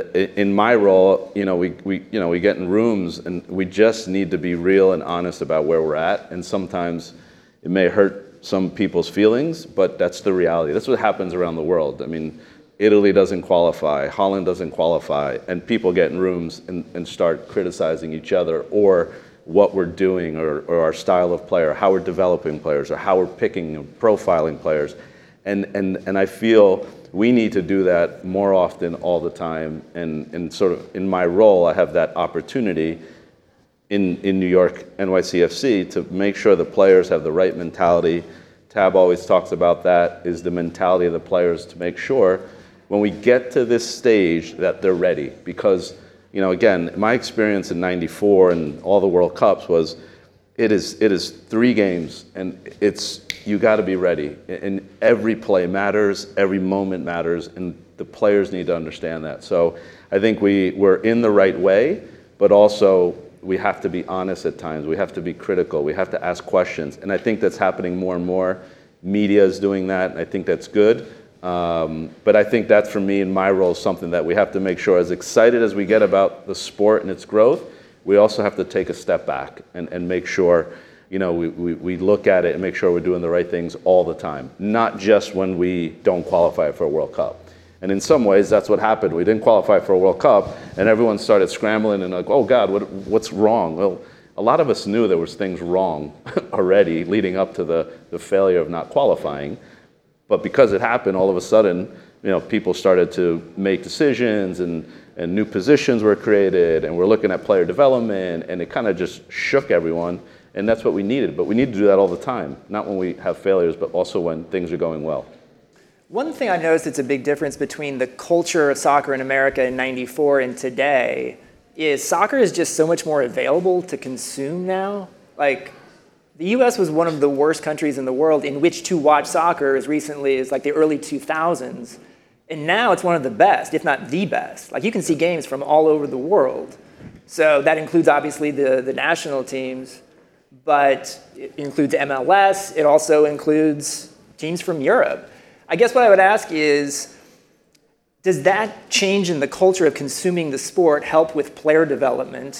in my role, you know, we, we, you know, we get in rooms and we just need to be real and honest about where we're at. And sometimes it may hurt some people's feelings, but that's the reality. That's what happens around the world. I mean, Italy doesn't qualify, Holland doesn't qualify, and people get in rooms and, and start criticizing each other or what we're doing or, or our style of play or how we're developing players or how we're picking and profiling players. And, and, and I feel we need to do that more often all the time. And, and sort of in my role, I have that opportunity in, in New York N Y C F C to make sure the players have the right mentality. Tab always talks about that, is the mentality of the players to make sure when we get to this stage that they're ready. Because, you know, again, my experience in ninety-four and all the World Cups was it is it is three games and it's you got to be ready. And every play matters, every moment matters, and the players need to understand that. So I think we, we're in the right way, but also we have to be honest at times. We have to be critical. We have to ask questions. And I think that's happening more and more. Media is doing that, and I think that's good. Um, but I think that, for me, in my role, is something that we have to make sure, as excited as we get about the sport and its growth, we also have to take a step back and, and make sure, you know, we, we, we look at it and make sure we're doing the right things all the time, not just when we don't qualify for a World Cup. And in some ways, that's what happened. We didn't qualify for a World Cup, and everyone started scrambling and like, oh, God, what, what's wrong? Well, a lot of us knew there was things wrong already leading up to the, the failure of not qualifying. But because it happened, all of a sudden, you know, people started to make decisions and, and new positions were created, and we're looking at player development, and it kind of just shook everyone. And that's what we needed. But we need to do that all the time, not when we have failures, but also when things are going well. One thing I noticed that's a big difference between the culture of soccer in America in ninety-four and today is soccer is just so much more available to consume now. Like, the U S was one of the worst countries in the world in which to watch soccer as recently as like the early two thousands. And now it's one of the best, if not the best. Like, you can see games from all over the world. So that includes, obviously, the, the national teams, but it includes M L S. It also includes teams from Europe. I guess what I would ask is, does that change in the culture of consuming the sport help with player development?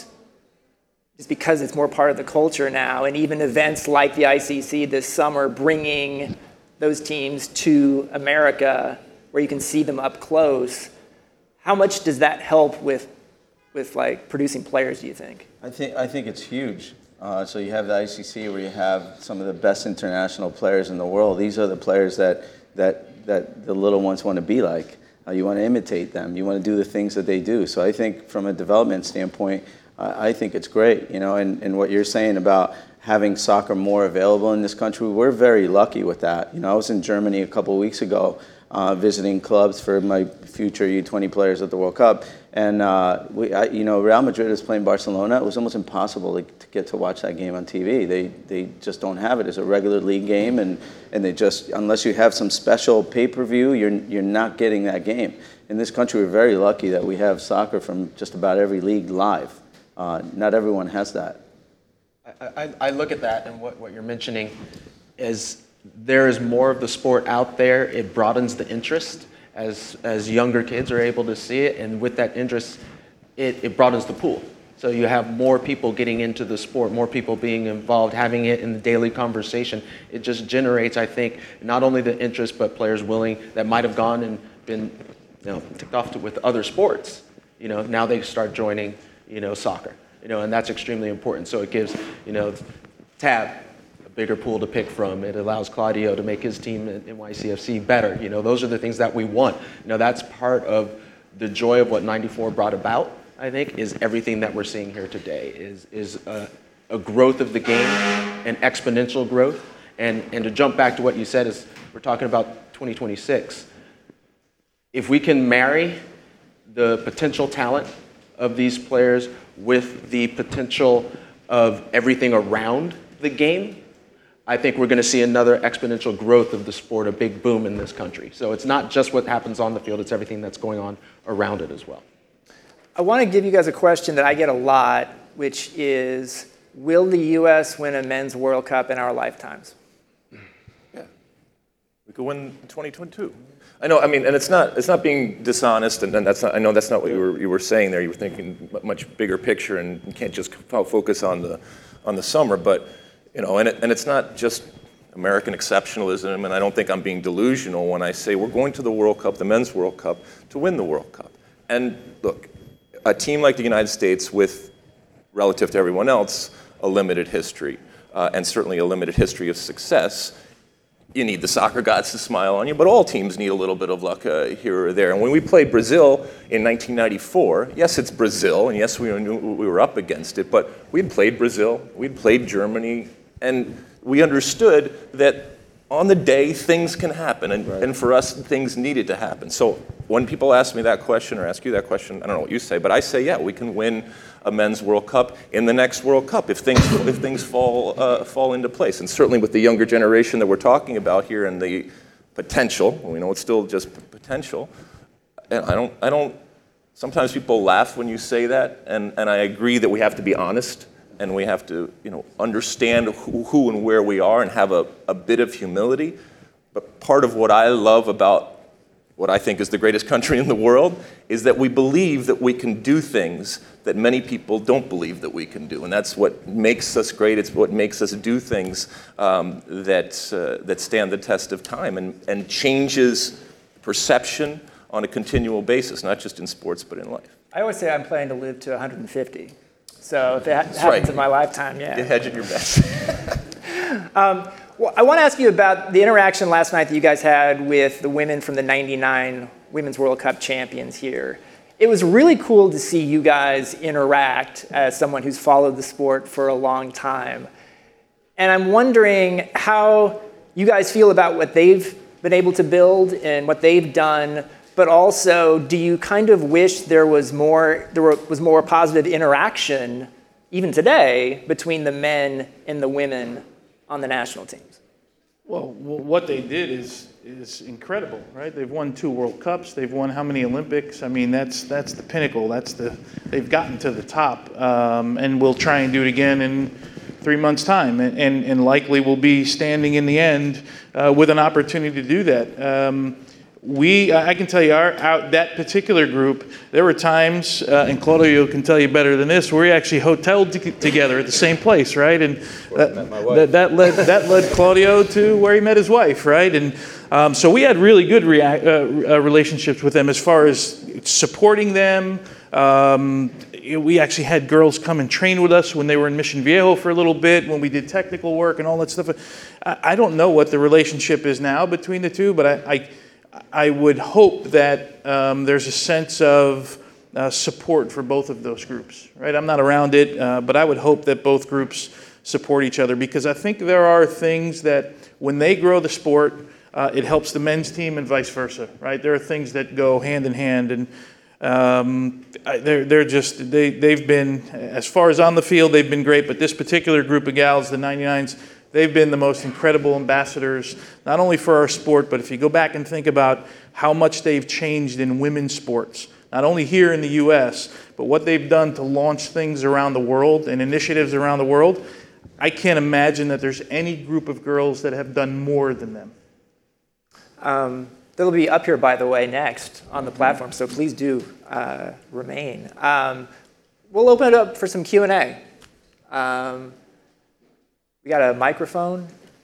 Just because it's more part of the culture now, and even events like the I C C this summer bringing those teams to America where you can see them up close, how much does that help with, with like producing players, do you think? I think I think it's huge. Uh, so you have the I C C where you have some of the best international players in the world. These are the players that that that the little ones want to be like. Uh, you want to imitate them. You want to do the things that they do. So I think from a development standpoint, uh, I think it's great. You know, and, and what you're saying about having soccer more available in this country, we're very lucky with that. You know, I was in Germany a couple of weeks ago uh, visiting clubs for my future U twenty players at the World Cup. And, uh, we, I, you know, Real Madrid is playing Barcelona. It was almost impossible to, to get to watch that game on T V. They they just don't have it as a regular league game. And, and they just, unless you have some special pay-per-view, you're, you're not getting that game. In this country, we're very lucky that we have soccer from just about every league live. Uh, not everyone has that. I, I, I look at that, and what, what you're mentioning is there is more of the sport out there. It broadens the interest as as younger kids are able to see it, and with that interest, it, it broadens the pool. So you have more people getting into the sport, more people being involved, having it in the daily conversation. It just generates, I think, not only the interest, but players willing that might have gone and been, you know, ticked off to, with other sports. You know, now they start joining, you know, soccer. You know, and that's extremely important. So it gives, you know, Tab a bigger pool to pick from. It allows Claudio to make his team at N Y C F C better. You know, those are the things that we want. You know, that's part of the joy of what ninety-four brought about, I think, is everything that we're seeing here today is is a, a growth of the game, an exponential growth. And and to jump back to what you said is we're talking about twenty twenty-six. If we can marry the potential talent of these players with the potential of everything around the game, I think we're going to see another exponential growth of the sport, a big boom in this country. So it's not just what happens on the field, it's everything that's going on around it as well. I want to give you guys a question that I get a lot, which is, will the U S win a men's World Cup in our lifetimes? Yeah, we could win in twenty twenty-two. I know. I mean, and it's not it's not being dishonest, and, and that's not. I know that's not what you were you were saying there. You were thinking much bigger picture, and you can't just focus on the on the summer. But you know, and it, and it's not just American exceptionalism, and I don't think I'm being delusional when I say we're going to the World Cup, the men's World Cup, to win the World Cup. And look, a team like the United States with, relative to everyone else, a limited history, uh, and certainly a limited history of success. You need the soccer gods to smile on you, but all teams need a little bit of luck uh, here or there. And when we played Brazil in nineteen ninety-four, yes, it's Brazil, and yes, we knew we were up against it, but we'd played Brazil, we'd played Germany, and we understood that on the day, things can happen, and, right. and for us, things needed to happen. So when people ask me that question or ask you that question, I don't know what you say, but I say, yeah, we can win a men's World Cup in the next World Cup if things if things fall uh, fall into place. And certainly with the younger generation that we're talking about here and the potential, we know it's still just potential. And I don't I don't. Sometimes people laugh when you say that, and, and I agree that we have to be honest and we have to you know understand who, who and where we are and have a, a bit of humility. But part of what I love about what I think is the greatest country in the world is that we believe that we can do things that many people don't believe that we can do. And that's what makes us great. It's what makes us do things um, that, uh, that stand the test of time and, and changes perception on a continual basis, not just in sports, but in life. I always say I'm planning to live to one hundred fifty. So if it ha- happens right. in my lifetime, yeah. You're hedging your bets. um, Well, I want to ask you about the interaction last night that you guys had with the women from the ninety-nine Women's World Cup champions here. It was really cool to see you guys interact as someone who's followed the sport for a long time. And I'm wondering how you guys feel about what they've been able to build and what they've done, but also do you kind of wish there was more, there was more positive interaction, even today, between the men and the women on the national teams? Well, what they did is is incredible, right? They've won two World Cups. They've won how many Olympics? I mean, that's that's the pinnacle. That's the they've gotten to the top, um, and we'll try and do it again in three months' time, and and, and likely we'll be standing in the end uh, with an opportunity to do that. Um, We, I can tell you, our, our that particular group, there were times, uh, and Claudio can tell you better than this, where we actually hoteled to, together at the same place, right? And that, that, that led that led Claudio to where he met his wife, right? And um, so we had really good rea- uh, uh, relationships with them as far as supporting them. Um, we actually had girls come and train with us when they were in Mission Viejo for a little bit, when we did technical work and all that stuff. I, I don't know what the relationship is now between the two, but I. I I would hope that um, there's a sense of uh, support for both of those groups, right? I'm not around it, uh, but I would hope that both groups support each other, because I think there are things that when they grow the sport, uh, it helps the men's team and vice versa, right? There are things that go hand in hand, and um, they're, they're just, they, they've been, as far as on the field, they've been great, but this particular group of gals, the ninety-nines, they've been the most incredible ambassadors, not only for our sport, but if you go back and think about how much they've changed in women's sports, not only here in the U S, but what they've done to launch things around the world and initiatives around the world, I can't imagine that there's any group of girls that have done more than them. Um, they'll be up here, by the way, next on the platform, so please do uh, remain. Um, we'll open it up for some Q and A. Um, We got a microphone.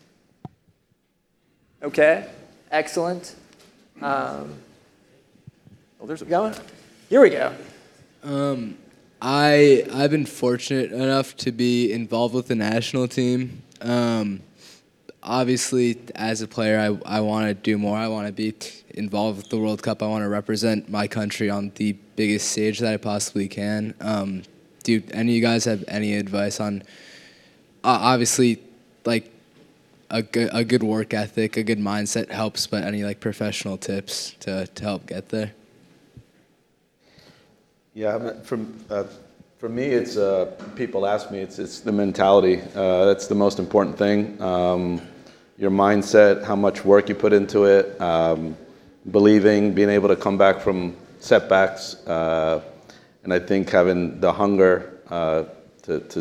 Okay, excellent. Um, oh, there's a going. Here we go. Um, I I've been fortunate enough to be involved with the national team. Um, obviously, as a player, I I want to do more. I want to be involved with the World Cup. I want to represent my country on the biggest stage that I possibly can. Um, do any of you guys have any advice on? Uh, obviously, like a good, a good work ethic, a good mindset helps, but any like professional tips to, to help get there? Yeah, I mean, from uh, for me, it's uh, people ask me, it's it's the mentality. Uh, that's the most important thing. Um, your mindset, how much work you put into it, um, believing, being able to come back from setbacks, uh, and I think having the hunger uh, to to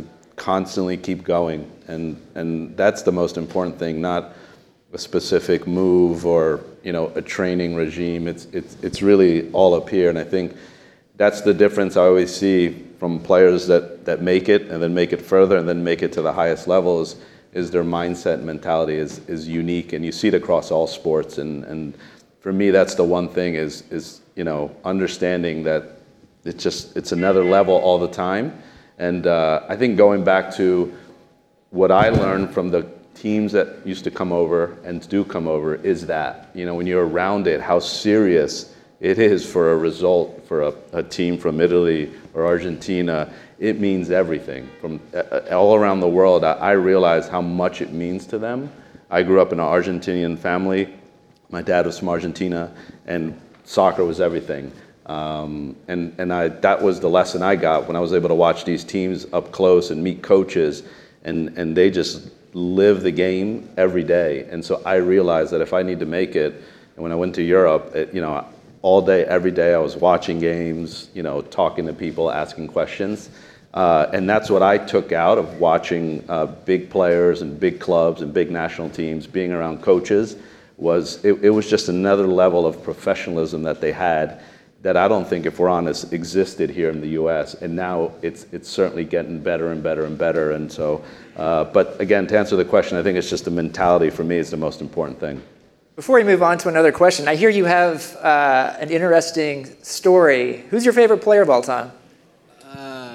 constantly keep going. And, and that's the most important thing, not a specific move or, you know, a training regime. It's, it's, it's really all up here. And I think that's the difference I always see from players that, that make it and then make it further and then make it to the highest levels, is their mindset and mentality is, is unique. And you see it across all sports. And, and for me, that's the one thing is, is, you know, understanding that it's just, it's another level all the time. And uh, I think going back to what I learned from the teams that used to come over and do come over is that, you know, when you're around it, how serious it is for a result for a, a team from Italy or Argentina. It means everything. From uh, all around the world, I, I realize how much it means to them. I grew up in an Argentinian family. My dad was from Argentina, and soccer was everything. Um, and and I, that was the lesson I got when I was able to watch these teams up close and meet coaches, and, and they just live the game every day. And so I realized that if I need to make it, and when I went to Europe, it, you know, all day, every day I was watching games, you know, talking to people, asking questions. Uh, and that's what I took out of watching uh, big players and big clubs and big national teams, being around coaches, was it, it was just another level of professionalism that they had that I don't think, if we're honest, existed here in the U S. And now it's it's certainly getting better and better and better. And so, uh, but again, to answer the question, I think it's just the mentality for me is the most important thing. Before we move on to another question, I hear you have uh, an interesting story. Who's your favorite player of all time? Uh,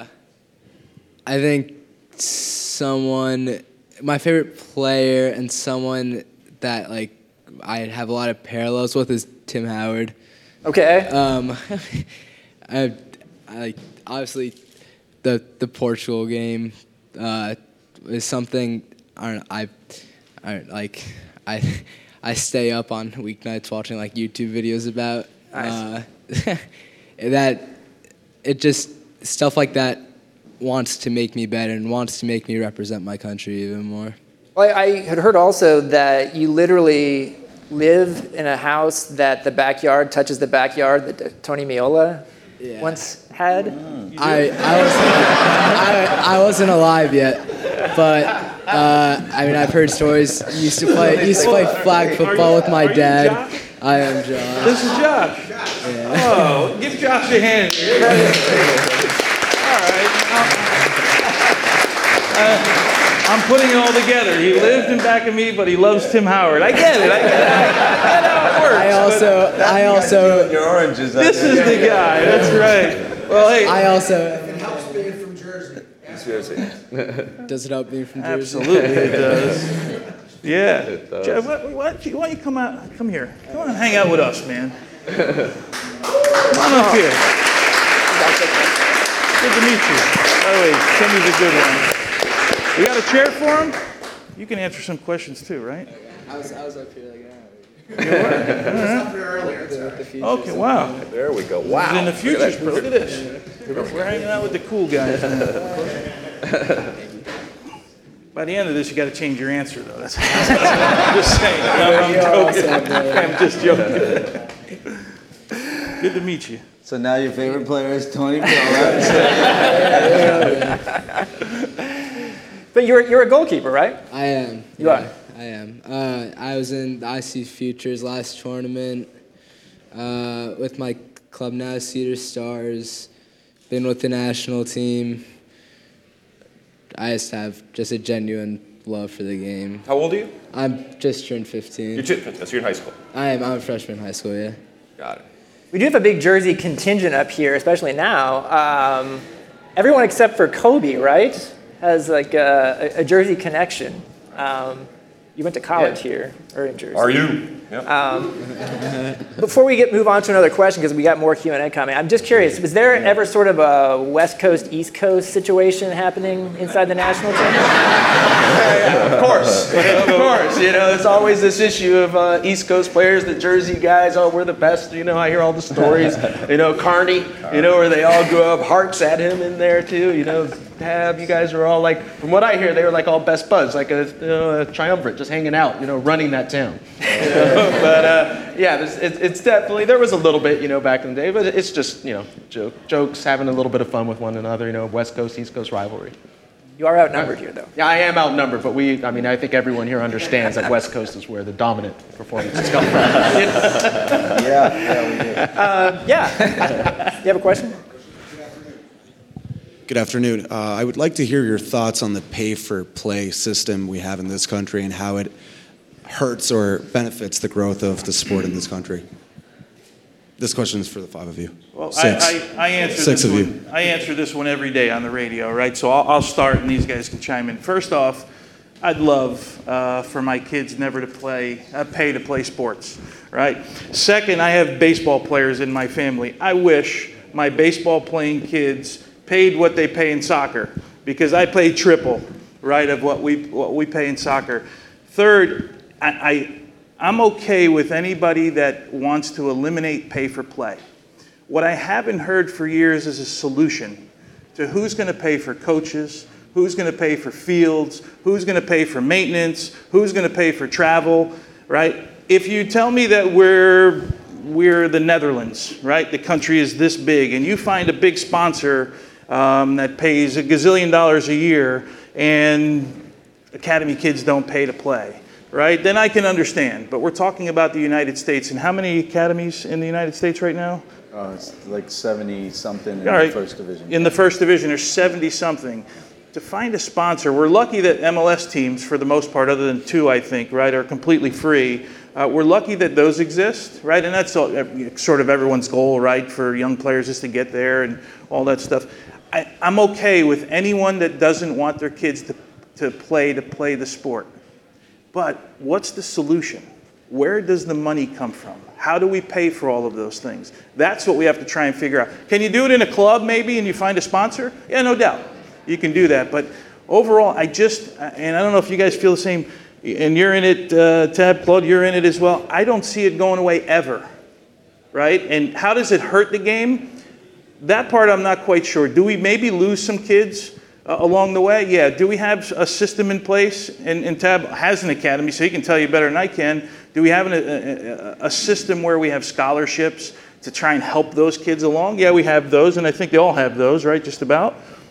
I think someone, my favorite player and someone that like I have a lot of parallels with is Tim Howard. Okay. Um, I, I obviously the the Portugal game uh, is something I don't I, I like I I stay up on weeknights watching like YouTube videos about. Nice. Uh, that it just stuff like that wants to make me better and wants to make me represent my country even more. Well, I had heard also that you literally live in a house that the backyard touches the backyard that Tony Meola yeah. once had. I I, was, I I wasn't alive yet, but uh, I mean I've heard stories. Used to play used to play flag football with my dad. I am Josh. This is Josh. Yeah. Oh, give Josh a hand. All right. Uh, I'm putting it all together. He lived in back of me, but he loves Tim Howard. I get it. I get it. I know how it works. I also, I also. Your oranges. This is the guy. That's right. Well, hey. I also. It helps being from Jersey. Jersey. Does it help being from Jersey? Absolutely, it does. Yeah. It does. Jeff, why, why, don't you, why don't you come out? Come here. Come on, hang out with us, man. Come on up here. Good to meet you. By the way, Timmy's a good one. We got a chair for him? You can answer some questions too, right? I was, I was up here like an hour. I was up here earlier. Okay, wow. There we go. Wow. In the future, look at this. We're hanging out with the cool guys now. By the end of this, you got to change your answer, though. That's I'm just saying. I'm, I'm joking. I'm just joking. Good to meet you. So now your favorite player is Tony Meola. But you're you're a goalkeeper, right? I am. You yeah, are? I am. Uh, I was in the I C Futures last tournament uh, with my club now, Cedar Stars. Been with the national team. I just have just a genuine love for the game. How old are you? I'm just turned fifteen. You're just, so you're in high school. I am. I'm a freshman in high school, yeah. Got it. We do have a big Jersey contingent up here, especially now. Um, everyone except for Kobe, right, has like a, a Jersey connection. Um, you went to college yeah. here, or in Jersey. Are you? Yep. Um, before we get move on to another question, because we got more Q and A coming, I'm just curious, was there ever sort of a West Coast, East Coast situation happening inside the national team? Yeah, of course, of course. You know, there's always this issue of uh, East Coast players, the Jersey guys. Oh, we're the best. You know, I hear all the stories. You know, Carney. You know, where they all grew up. Hart's at him in there too. You know, Tab. You guys were all like, from what I hear, they were like all best buds, like a, you know, a triumvirate, just hanging out. You know, running that town. You know? But uh, yeah, it's, it's definitely, there was a little bit, you know, back in the day, but it's just, you know, joke, jokes, having a little bit of fun with one another. You know, West Coast, East Coast rivalry. You are outnumbered here, though. Yeah, I am outnumbered, but we, I mean, I think everyone here understands that West Coast is where the dominant performances come from. Yeah, yeah, we do. Uh, yeah. You have a question? Good afternoon. Uh, I would like to hear your thoughts on the pay-for-play system we have in this country and how it hurts or benefits the growth of the sport in this country. This question is for the five of you. Well, Six. I, I, I answer Six this of one, you. I answer this one every day on the radio, right? So I'll, I'll start, and these guys can chime in. First off, I'd love uh, for my kids never to play, uh, pay to play sports, right? Second, I have baseball players in my family. I wish my baseball playing kids paid what they pay in soccer, because I pay triple, right, of what we what we pay in soccer. Third, I. I I'm okay with anybody that wants to eliminate pay for play. What I haven't heard for years is a solution to who's going to pay for coaches, who's going to pay for fields, who's going to pay for maintenance, who's going to pay for travel, right? If you tell me that we're we're the Netherlands, right? The country is this big, and you find a big sponsor um, that pays a gazillion dollars a year, and academy kids don't pay to play, right? Then I can understand. But we're talking about the United States, and how many academies in the United States right now? Uh, it's like seventy something in All right. the first division. In the first division, there's seventy something. To find a sponsor, we're lucky that M L S teams, for the most part, other than two, I think, right, are completely free. Uh, we're lucky that those exist, right? And that's all, sort of everyone's goal, right, for young players is to get there and all that stuff. I, I'm okay with anyone that doesn't want their kids to, to play to play the sport. But what's the solution? Where does the money come from? How do we pay for all of those things? That's what we have to try and figure out. Can you do it in a club maybe and you find a sponsor? Yeah, no doubt. You can do that. But overall, I just, and I don't know if you guys feel the same, and you're in it, uh, Tab, Claude, you're in it as well. I don't see it going away ever, right? And how does it hurt the game? That part I'm not quite sure. Do we maybe lose some kids uh, along the way? Yeah. Do we have a system in place? And, and Tab has an academy, so he can tell you better than I can. Do we have an, a, a, a system where we have scholarships to try and help those kids along? Yeah, we have those, and I think they all have those, right, just about.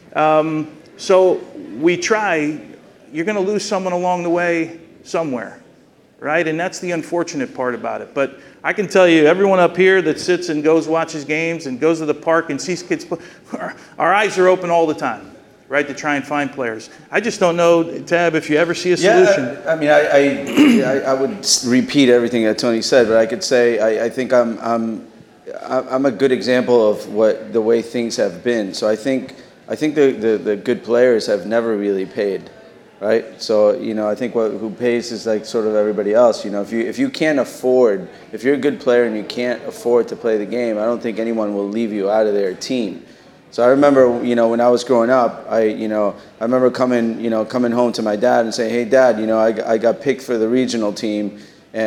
Um, so we try. You're going to lose someone along the way somewhere, right? And that's the unfortunate part about it. But I can tell you, everyone up here that sits and goes watches games and goes to the park and sees kids play, our, our eyes are open all the time, right, to try and find players. I just don't know, Tab, if you ever see a solution. Yeah, I, I mean, I, I, I would repeat everything that Tony said, but I could say I, I think I'm, I'm, I'm a good example of what the way things have been. So I think, I think the, the, the good players have never really paid, right? So, you know, I think what who pays is like sort of everybody else. You know, if you if you can't afford, if you're a good player and you can't afford to play the game, I don't think anyone will leave you out of their team. So I remember, you know, when I was growing up, I, you know, I remember coming, you know, coming home to my dad and saying, "Hey, Dad, you know, I, I got picked for the regional team,"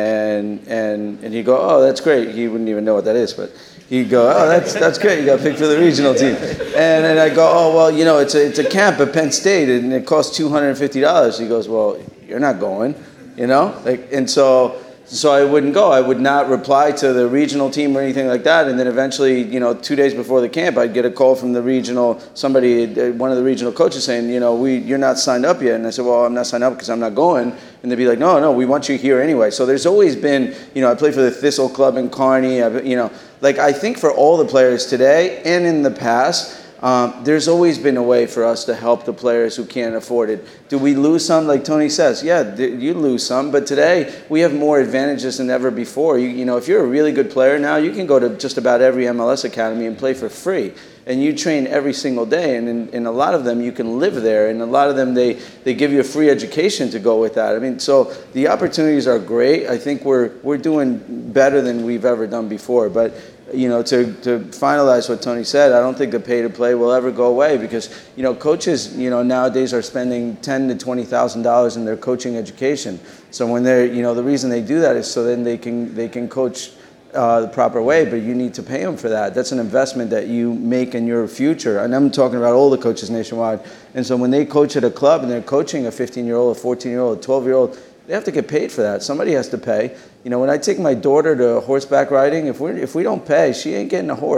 and and and he'd go, "Oh, that's great." He wouldn't even know what that is, but he'd go, "Oh, that's that's great. You got picked for the regional team." And then I go, "Oh, well, you know, it's a it's a camp at Penn State, and it costs two hundred fifty dollars." He goes, "Well, you're not going," you know, like, and so. So I wouldn't go. I would not reply to the regional team or anything like that. And then eventually, you know, two days before the camp, I'd get a call from the regional, somebody, one of the regional coaches saying, you know, we, you're not signed up yet. And I said, well, I'm not signed up because I'm not going. And they'd be like, no, no, we want you here anyway. So there's always been, you know, I played for the Thistle Club in Kearney. I, you know, like I think for all the players today and in the past, Um, there's always been a way for us to help the players who can't afford it. Do we lose some? Like Tony says, yeah, th- you lose some. But today, we have more advantages than ever before. You, you know, if you're a really good player now, you can go to just about every M L S academy and play for free. And you train every single day. And in, in a lot of them, you can live there. And a lot of them, they, they give you a free education to go with that. I mean, so the opportunities are great. I think we're we're doing better than we've ever done before. But you know, to, to finalize what Tony said, I don't think the pay to play will ever go away because, you know, coaches, you know, nowadays are spending ten to twenty thousand dollars in their coaching education. So when they're, you know, the reason they do that is so then they can they can coach uh, the proper way, but you need to pay them for that. That's an investment that you make in your future. And I'm talking about all the coaches nationwide. And so when they coach at a club and they're coaching a fifteen-year-old, a fourteen-year-old, a twelve-year-old, they have to get paid for that. Somebody has to pay. You know, when I take my daughter to horseback riding, if we if we don't pay, she ain't getting a horse.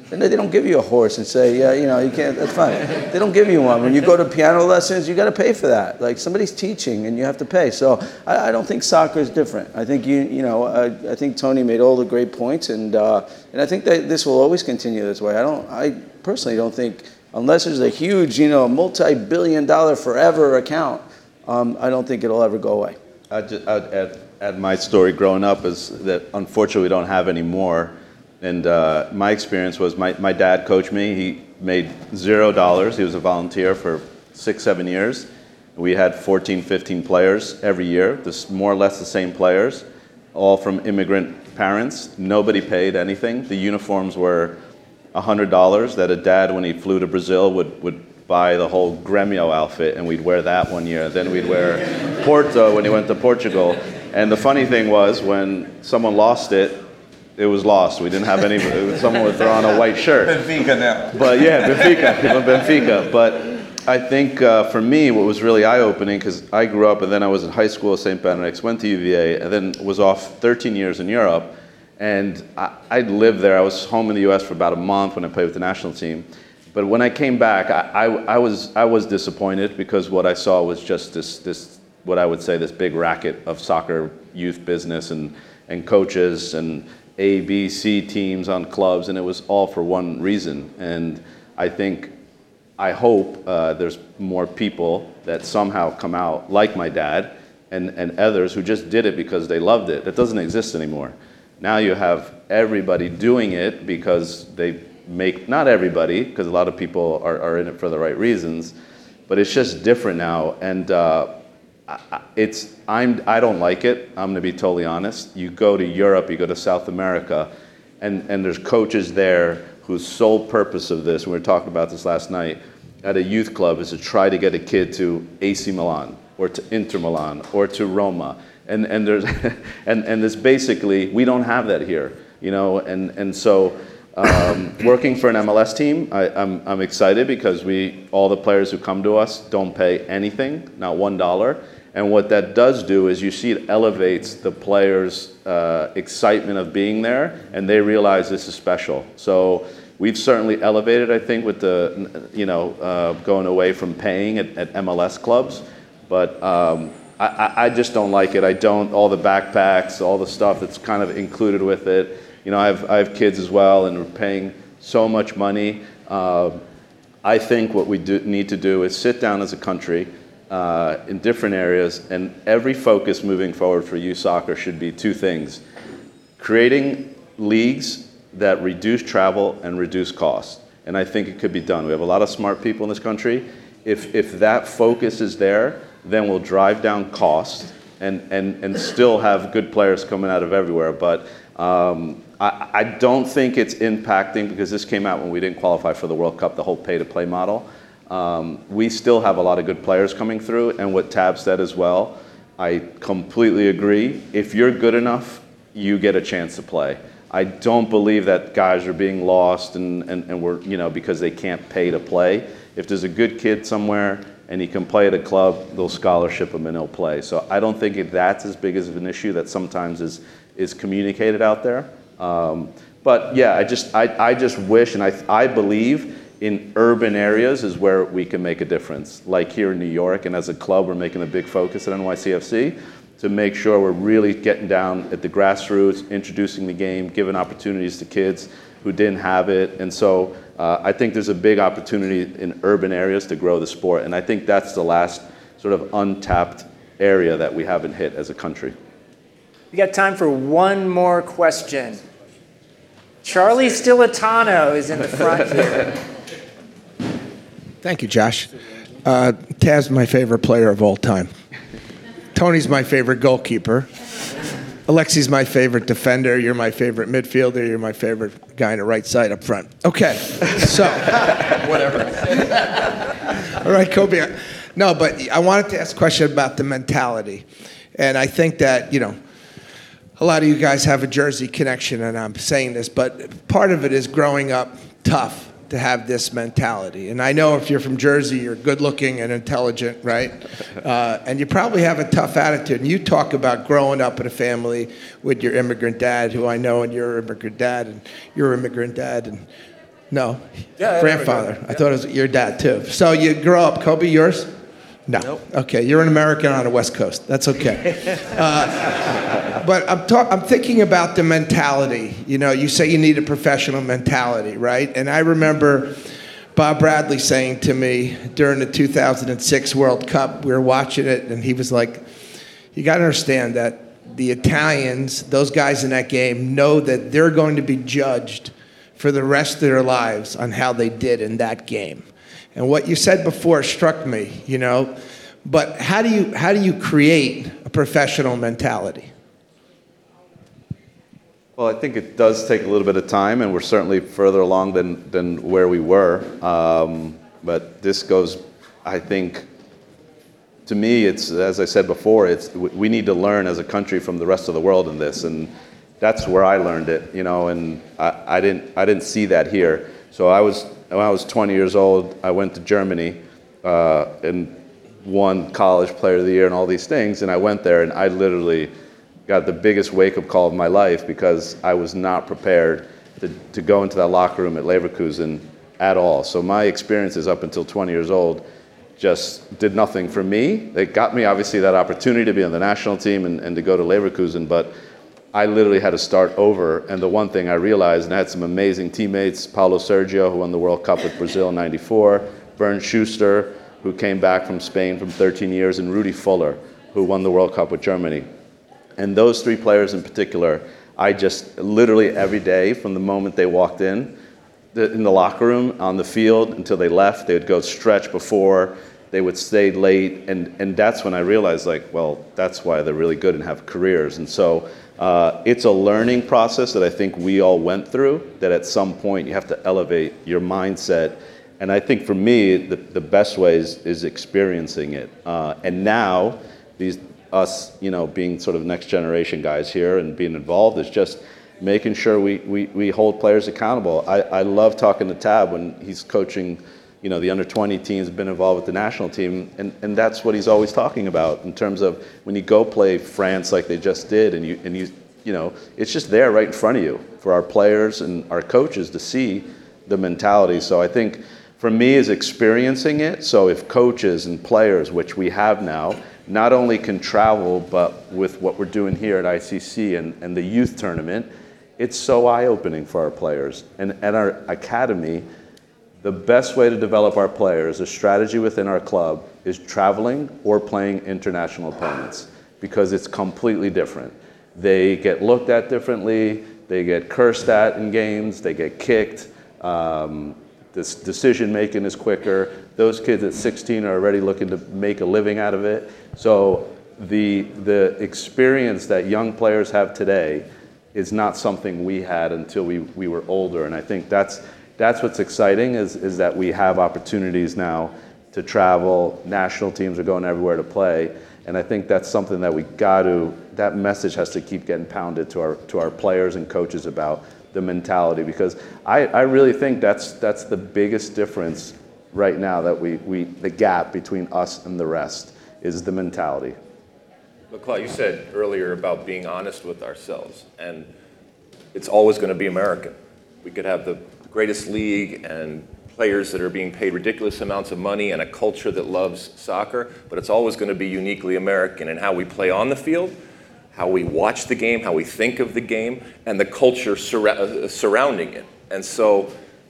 And they don't give you a horse and say, yeah, you know, you can't, that's fine. They don't give you one. When you go to piano lessons, you got to pay for that. Like, somebody's teaching and you have to pay. So I, I don't think soccer is different. I think, you you know, I, I think Tony made all the great points, and uh, and I think that this will always continue this way. I don't, I personally don't think, unless there's a huge, you know, multi-billion dollar forever account, um, I don't think it'll ever go away. I'd, just, I'd add, add my story growing up is that unfortunately we don't have any more. And uh, my experience was my, my dad coached me. He made zero dollars. He was a volunteer for six, seven years. We had fourteen, fifteen players every year, this more or less the same players, all from immigrant parents. Nobody paid anything. The uniforms were one hundred dollars that a dad, when he flew to Brazil, would, would buy the whole Grêmio outfit, and we'd wear that one year. Then we'd wear Porto when he went to Portugal. And the funny thing was, when someone lost it, it was lost. We didn't have any, someone would throw on a white shirt. Benfica now. But yeah, Benfica, Benfica. But I think uh, for me, what was really eye-opening, because I grew up and then I was in high school at Saint Benedict's, went to U V A, and then was off thirteen years in Europe. And I, I lived there. I was home in the U S for about a month when I played with the national team. But when I came back, I, I, I was I was disappointed, because what I saw was just this, this what I would say, this big racket of soccer youth business and, and coaches and A, B, C teams on clubs, and it was all for one reason. And I think, I hope uh, there's more people that somehow come out, like my dad, and, and others who just did it because they loved it. That doesn't exist anymore. Now you have everybody doing it because they make, not everybody, because a lot of people are, are in it for the right reasons, but it's just different now. And uh, It's I'm I don't like it. I'm gonna be totally honest. You go to Europe, you go to South America, and, and there's coaches there whose sole purpose of this, and we were talking about this last night, at a youth club is to try to get a kid to A C Milan or to Inter Milan or to Roma. And and there's and, and this basically, we don't have that here, you know, and, and so um, working for an M L S team, I, I'm I'm excited because we all the players who come to us don't pay anything, not one dollar. And what that does do is you see it elevates the players' uh, excitement of being there, and they realize this is special. So we've certainly elevated, I think, with the, you know, uh, going away from paying at, at M L S clubs. But um, I, I just don't like it. I don't, all the backpacks, all the stuff that's kind of included with it. You know, I have, I have kids as well, and we're paying so much money. Uh, I think what we do, need to do is sit down as a country, Uh, in different areas, and every focus moving forward for youth soccer should be two things: creating leagues that reduce travel and reduce costs. And I think it could be done. We have a lot of smart people in this country. If if that focus is there, then we'll drive down costs and and and still have good players coming out of everywhere. But um, I, I don't think it's impacting, because this came out when we didn't qualify for the World Cup, the whole pay-to-play model. Um, we still have a lot of good players coming through, and what Tab said as well, I completely agree. If you're good enough, you get a chance to play. I don't believe that guys are being lost and, and, and we're, you know, because they can't pay to play. If there's a good kid somewhere and he can play at a club, they'll scholarship him and he'll play. So I don't think that's as big as an issue that sometimes is is communicated out there. Um, but yeah, I just I, I just wish, and I I believe in urban areas is where we can make a difference. Like here in New York, and as a club, we're making a big focus at N Y C F C to make sure we're really getting down at the grassroots, introducing the game, giving opportunities to kids who didn't have it. And so uh, I think there's a big opportunity in urban areas to grow the sport. And I think that's the last sort of untapped area that we haven't hit as a country. We got time for one more question. Charlie Stilitano is in the front here. Thank you, Josh. Uh, Taz's my favorite player of all time. Tony's my favorite goalkeeper. Alexi's my favorite defender. You're my favorite midfielder. You're my favorite guy on the right side up front. Okay, so. Whatever. All right, Kobe. No, but I wanted to ask a question about the mentality. And I think that, you know, a lot of you guys have a Jersey connection, and I'm saying this, but part of it is growing up tough to have this mentality. And I know if you're from Jersey, you're good looking and intelligent, right? Uh, and you probably have a tough attitude. And you talk about growing up in a family with your immigrant dad, who I know, and your immigrant dad, and your immigrant dad. And No. Yeah, Grandfather. I I thought it was your dad too. So you grow up, Kobe, yours? No. Nope. Okay, you're an American on the West Coast. That's okay. uh, but I'm talk- I'm thinking about the mentality. You know, you say you need a professional mentality, right? And I remember Bob Bradley saying to me during the two thousand six World Cup, we were watching it, and he was like, you got to understand that the Italians, those guys in that game, know that they're going to be judged for the rest of their lives on how they did in that game. And what you said before struck me, you know, but how do you how do you create a professional mentality? Well, I think it does take a little bit of time, and we're certainly further along than, than where we were. Um, but this goes, I think, to me, it's, as I said before, it's we need to learn as a country from the rest of the world in this, and that's where I learned it, you know, and I, I didn't I didn't see that here. So I was, when I was twenty years old, I went to Germany uh, and won College Player of the Year and all these things, and I went there and I literally got the biggest wake-up call of my life because I was not prepared to, to go into that locker room at Leverkusen at all. So my experiences up until twenty years old just did nothing for me. It got me, obviously, that opportunity to be on the national team and, and to go to Leverkusen, but I literally had to start over. And the one thing I realized, and I had some amazing teammates, Paulo Sergio, who won the World Cup with Brazil in ninety-four, Bernd Schuster, who came back from Spain from thirteen years, and Rudi Fuller, who won the World Cup with Germany. And those three players in particular, I just literally every day from the moment they walked in, in the locker room, on the field, until they left, they would go stretch before, they would stay late, and, and that's when I realized, like, well, that's why they're really good and have careers. And so uh, it's a learning process that I think we all went through, that at some point you have to elevate your mindset. And I think for me, the, the best way is, is experiencing it. Uh, and now, these us, you know, being sort of next generation guys here and being involved is just making sure we, we, we hold players accountable. I, I love talking to Tab when he's coaching, you know, the under twenty teams, been involved with the national team, and, and that's what he's always talking about in terms of when you go play France like they just did, and you, and you, you know, it's just there right in front of you for our players and our coaches to see the mentality. So I think for me is experiencing it. So if coaches and players, which we have now, not only can travel, but with what we're doing here at I C C and, and the youth tournament, it's so eye-opening for our players. And at our academy, the best way to develop our players, a strategy within our club, is traveling or playing international opponents, because it's completely different. They get looked at differently, they get cursed at in games, they get kicked, um, this decision-making is quicker. Those kids at sixteen are already looking to make a living out of it. So the, the experience that young players have today is not something we had until we, we were older. And I think that's, that's what's exciting is, is that we have opportunities now to travel. National teams are going everywhere to play. And I think that's something that we got to, that message has to keep getting pounded to our, to our players and coaches about the mentality, because I, I really think that's that's the biggest difference right now, that we, we the gap between us and the rest is the mentality. But Claude, you said earlier about being honest with ourselves, and it's always going to be American. We could have the greatest league and players that are being paid ridiculous amounts of money and a culture that loves soccer, but it's always going to be uniquely American in how we play on the field, how we watch the game, how we think of the game, and the culture sur- uh, surrounding it. And so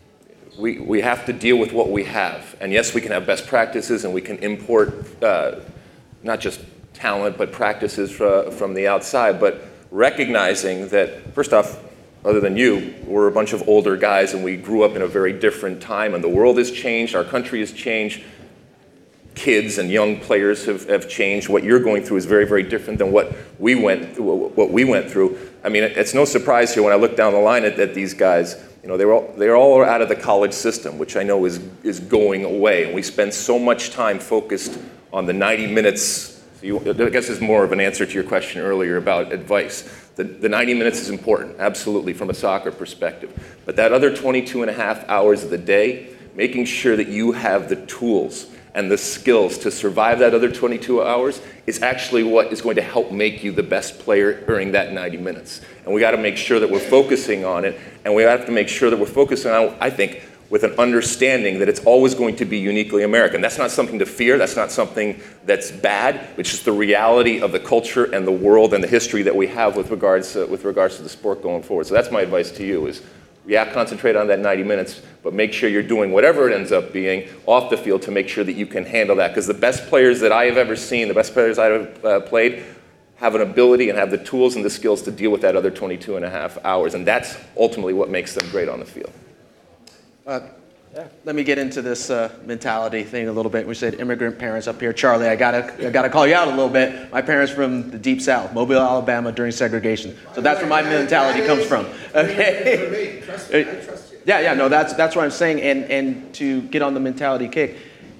we, we have to deal with what we have. And yes, we can have best practices and we can import uh, not just talent, but practices uh, from the outside, but recognizing that, first off, other than you, we're a bunch of older guys and we grew up in a very different time, and the world has changed, our country has changed. Kids and young players have, have changed. What you're going through is very, very different than what we went what we went through. I mean, it's no surprise here when I look down the line at, at these guys. You know, they're all they're all out of the college system, which I know is is going away. And we spend so much time focused on the ninety minutes. So you, I guess is more of an answer to your question earlier about advice. The, the ninety minutes is important, absolutely, from a soccer perspective. But that other twenty-two and a half hours of the day, making sure that you have the tools and the skills to survive that other twenty-two hours is actually what is going to help make you the best player during that ninety minutes. And we got to make sure that we're focusing on it, and we have to make sure that we're focusing on, I think, with an understanding that it's always going to be uniquely American. That's not something to fear. That's not something that's bad. It's just the reality of the culture and the world and the history that we have with regards to, with regards to the sport going forward. So that's my advice to you is, yeah, concentrate on that ninety minutes, but make sure you're doing whatever it ends up being off the field to make sure that you can handle that. Because the best players that I have ever seen, the best players I have uh, played, have an ability and have the tools and the skills to deal with that other twenty-two and a half hours. And that's ultimately what makes them great on the field. Uh, yeah. Let me get into this uh, mentality thing a little bit. We said immigrant parents up here. Charlie, I gotta, I gotta call you out a little bit. My parents from the deep South, Mobile, Alabama, during segregation. So that's where my mentality comes from. Okay. Trust me, I trust you. Yeah, yeah, no, that's that's what I'm saying. And and to get on the mentality kick,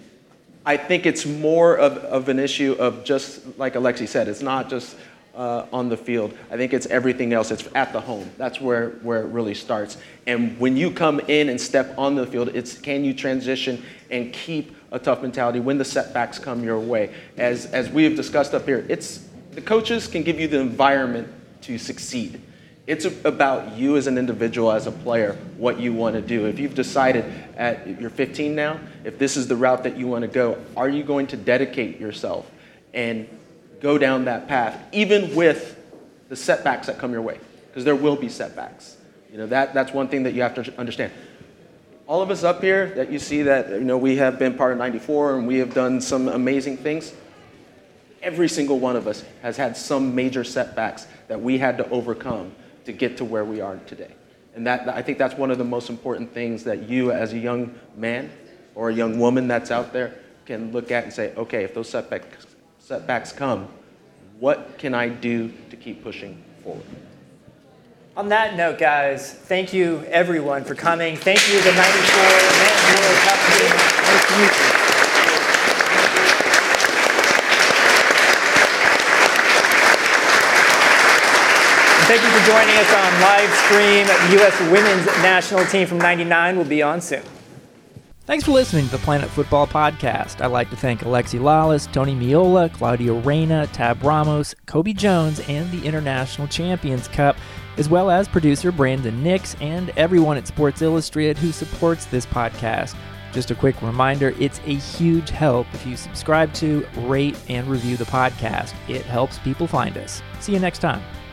I think it's more of, of an issue of just like Alexi said. It's not just Uh, on the field. I think it's everything else. It's at the home. That's where, where it really starts. And when you come in and step on the field, it's can you transition and keep a tough mentality when the setbacks come your way. As, as we have discussed up here, it's the coaches can give you the environment to succeed. It's about you as an individual, as a player, what you want to do. If you've decided at you're fifteen now, if this is the route that you want to go, are you going to dedicate yourself and go down that path, even with the setbacks that come your way? Because there will be setbacks. You know, that, that's one thing that you have to understand. All of us up here that you see that, you know, we have been part of ninety-four and we have done some amazing things. Every single one of us has had some major setbacks that we had to overcome to get to where we are today. And that, I think that's one of the most important things that you as a young man or a young woman that's out there can look at and say, okay, if those setbacks setbacks come, what can I do to keep pushing forward? On that note, guys, thank you everyone for coming. Thank you to the ninety-four Men's World Cup team. Nice to meet you. And thank you for joining us on live stream. The U S Women's National Team from ninety-nine will be on soon. Thanks for listening to the Planet Football Podcast. I'd like to thank Alexi Lalas, Tony Meola, Claudia Reyna, Tab Ramos, Kobe Jones, and the International Champions Cup, as well as producer Brandon Nix and everyone at Sports Illustrated who supports this podcast. Just a quick reminder, it's a huge help if you subscribe to, rate, and review the podcast. It helps people find us. See you next time.